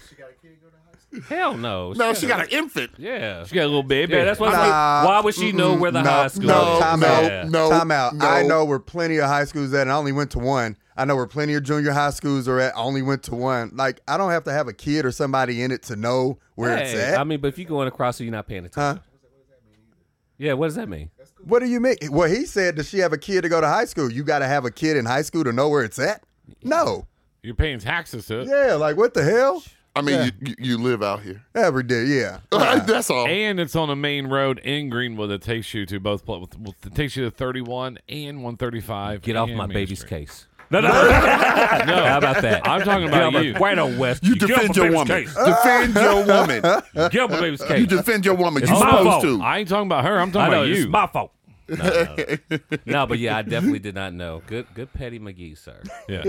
Hell no. No, she got an infant. Yeah. She got a little baby. Yeah, that's why. Nah, why would she know where the no, high school no, is? time no, out. no, Time out. no. I know where plenty of high schools at, and I only went to one. I know where plenty of junior high schools are at. I only went to one. Like, I don't have to have a kid or somebody in it to know where it's Hey, at. I mean, but if you're going across, so you're not paying attention. Huh? Yeah, what does that mean? What do you mean? Well, he said, does she have a kid to go to high school? You got to have a kid in high school to know where it's at? No. You're paying taxes to it. Yeah, like, what the hell? I mean, Yeah. you, you, you live out here. Every day, yeah. That's all. And it's on a main road in Greenwood that takes you to both. pla- It takes you to thirty-one and one thirty-five. Get off and my Main baby's Street. case. No, no, no. How about that? I'm talking Get about off you. my- Right on West. You Get off defend my your baby's woman. case. Defend your woman. Get off my baby's case. You defend your woman. It's You're my supposed fault. to. I ain't talking about her. I'm I talking know about it's you. my fault. No, no. No, but yeah, I definitely did not know. Good, good, Petty McGee, sir. Yeah.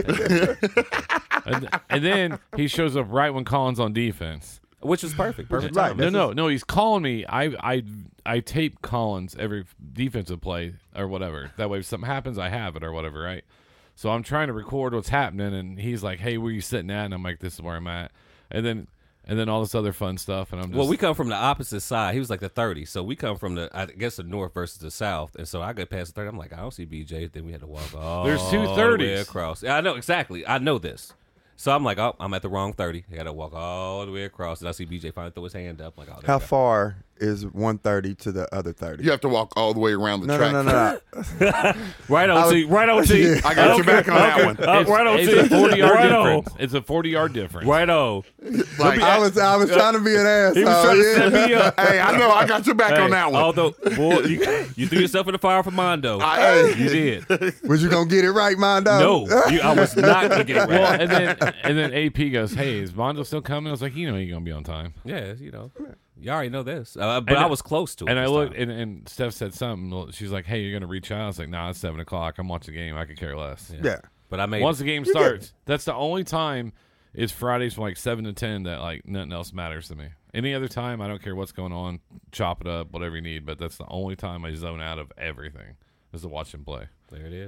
and, and then he shows up right when Colin's on defense. Which was perfect. Perfect Right. time. No, no, no. He's calling me. I, I, I tape Collins every defensive play or whatever. That way, if something happens, I have it or whatever, right? So I'm trying to record what's happening, and he's like, "Hey, where you sitting at?" And I'm like, "This is where I'm at." And then, and then all this other fun stuff, and I'm just Well, we come from the opposite side. He was like the thirty, so we come from the I guess the north versus the south. And so I got past the thirty. I'm like, I don't see B J. Then we had to walk all There's two the way thirties. across. Yeah, I know exactly. I know this. So I'm like, oh, I'm at the wrong thirty. I got to walk all the way across, and I see B J finally throw his hand up. Like, oh, there How we go. far is one thirty to the other thirty? You have to walk all the way around the No, track. no, no, no, no. Right on I T. was- Right on T. Yeah. I got your back on that one. Uh, it's, right on it's T. a forty yard Right on. difference. It's a forty yard difference. Right on. Like, I was, I was trying to be an asshole. He was trying to yeah. set me up. hey, I know I got your back on that one. Although, boy, you, you threw yourself in the fire for Mondo. I- hey. You did. Was you gonna get it right, Mondo? No, you, I was not going to get it right. Well, and then and then A P goes, "Hey, is Mondo still coming?" I was like, "You know, you're gonna be on time." Yeah, you know, you already know this. Uh, but And I I- was close to it. And I this looked, time. and, and Steph said something. She's like, "Hey, you're gonna reach out." I was like, "Nah, it's seven o'clock. I'm watching the game. I could care less." Yeah. But I made Once it. the game starts, that's the only time. It's Fridays from like seven to ten that like nothing else matters to me. Any other time, I don't care what's going on. Chop it up, whatever you need. But that's the only time I zone out of everything is to watch him play. There it is.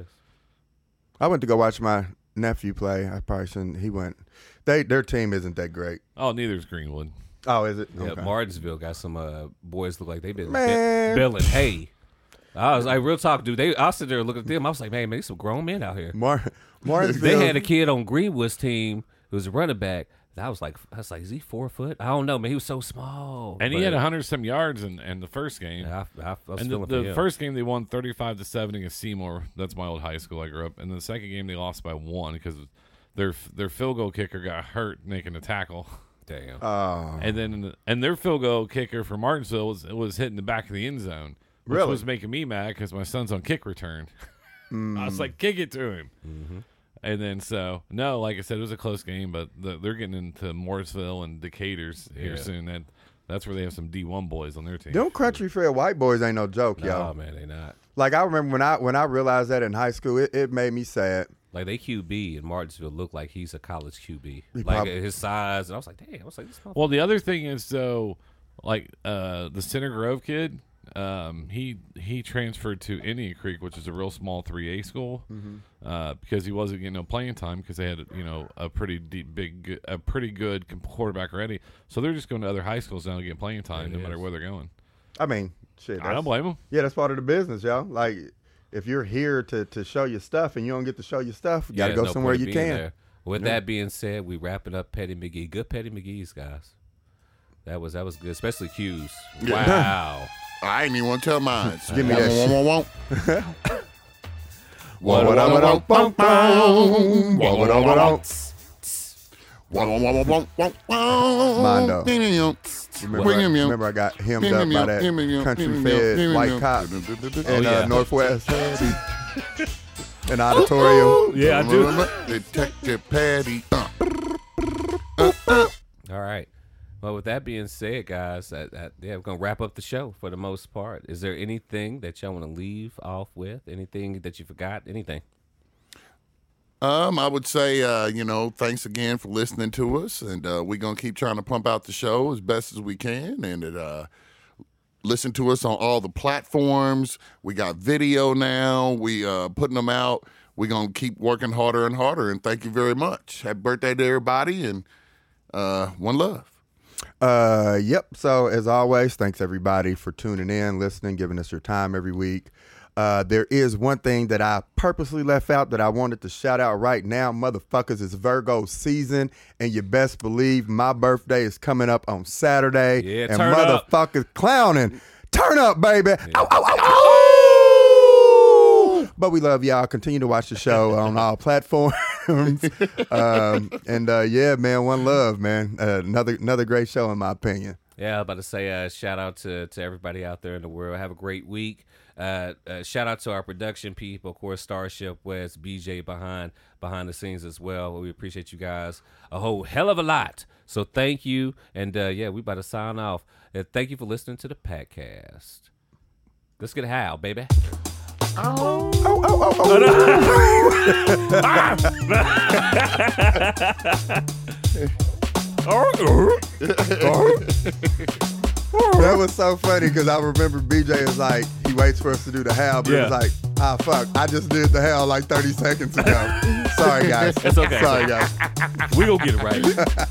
I went to go watch my nephew play. I probably shouldn't. He went. They their team isn't that great. Oh, neither is Greenwood. Oh, is it? Yeah, Okay. Martinsville got some uh, boys look like they've been Man. bi- billing hay. I was like, real talk, dude. They, I sit there looking at them. I was like, man, man, some grown men out here. Mar- They Martinsville. had a kid on Greenwood's team who was a running back. That was like, I was like, is he four foot? I don't know, man. He was so small. And he But, had one hundred some yards in, in the first game. yeah, I, I, I was And the, feeling for the him. first game they won thirty-five to seven against Seymour. That's my old high school I grew up. And the second game they lost by one because their their field goal kicker got hurt making a tackle. Damn. Oh. And then and their field goal kicker for Martinsville was was hitting the back of the end zone, which Really? was making me mad because my son's on kick return. I was like, kick it to him. Mm-hmm. And then so no, like I said, it was a close game, but the, they're getting into Morrisville and Decatur's here Yeah. soon. That that's where they have some D one boys on their team. Them country fair white boys ain't no joke, No, yo. man, they not. Like I remember when I when I realized that in high school, it, it made me sad. Like they Q B in Martinsville looked like he's a college Q B. He Like prob- his size, and I was like, damn. I was like, this Well, the other thing is though, like uh, the Center Grove kid, um, he he transferred to Indian Creek, which is a real small three A school, uh, because he wasn't getting no playing time because they had you know a pretty deep, big, a pretty good quarterback already. So they're just going to other high schools now to get playing time, no It matter is. where they're going. I mean, shit. I that's- don't blame them. Yeah, that's part of the business, yo. Like, if you're here to, to show your stuff and you don't get to show your stuff, you got to Yeah, go no somewhere point you being can. there. With that being said, we wrapping up Petty McGee. Good Petty McGee's, guys. That was that was good, especially Q's. Wow. I ain't even want to tell mine. Give me that shit. Mondo. Remember, remember I got hemmed up by that country fed white cop in yeah. uh, Northwest in auditorium. Yeah, I do. Detective Patty. All right. Well, with that being said, guys, that, that, yeah, we're gonna wrap up the show for the most part. Is there anything that y'all want to leave off with? Anything that you forgot? Anything? Um, I would say, uh, you know, thanks again for listening to us, and uh, we're gonna keep trying to pump out the show as best as we can, and it, uh, listen to us on all the platforms. We got video now. We uh, putting them out. We're gonna keep working harder and harder. And thank you very much. Happy birthday to everybody, and uh, one love. Uh, yep. So as always, thanks everybody for tuning in, listening, giving us your time every week. Uh, there is one thing that I purposely left out that I wanted to shout out right now. Motherfuckers, it's Virgo season, and you best believe my birthday is coming up on Saturday. Yeah, and turn up. motherfuckers clowning. Turn up, baby. Ow, ow, ow, ow. But we love y'all. Continue to watch the show on all platforms. um, and uh, yeah, man, one love, man. Uh, another another great show in my opinion. Yeah, I was about to say uh, shout out to, to everybody out there in the world. Have a great week. Uh, uh, shout out to our production people, of course, Starship West, B J behind behind the scenes as well. We appreciate you guys a whole hell of a lot. So thank you, and uh, yeah, we about to sign off. Uh, thank you for listening to the podcast. Let's get a howl, baby. Oh, oh, oh, oh. That was so funny because I remember B J is like, he waits for us to do the howl, but Yeah. it was like, ah, fuck, I just did the howl like thirty seconds ago. Sorry, guys. It's okay. Sorry, guys. We gonna get it right.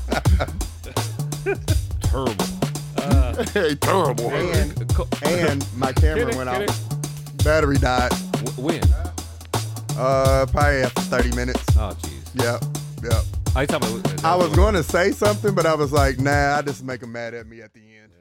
Terrible. Hey, terrible. And, Co- and my camera Get it, went get out. Battery died. w- when? Uh, probably after thirty minutes. Oh, jeez. Yep, yep. Oh, you talking about? I was going to say something, but I was like, nah, I just make them mad at me at the end.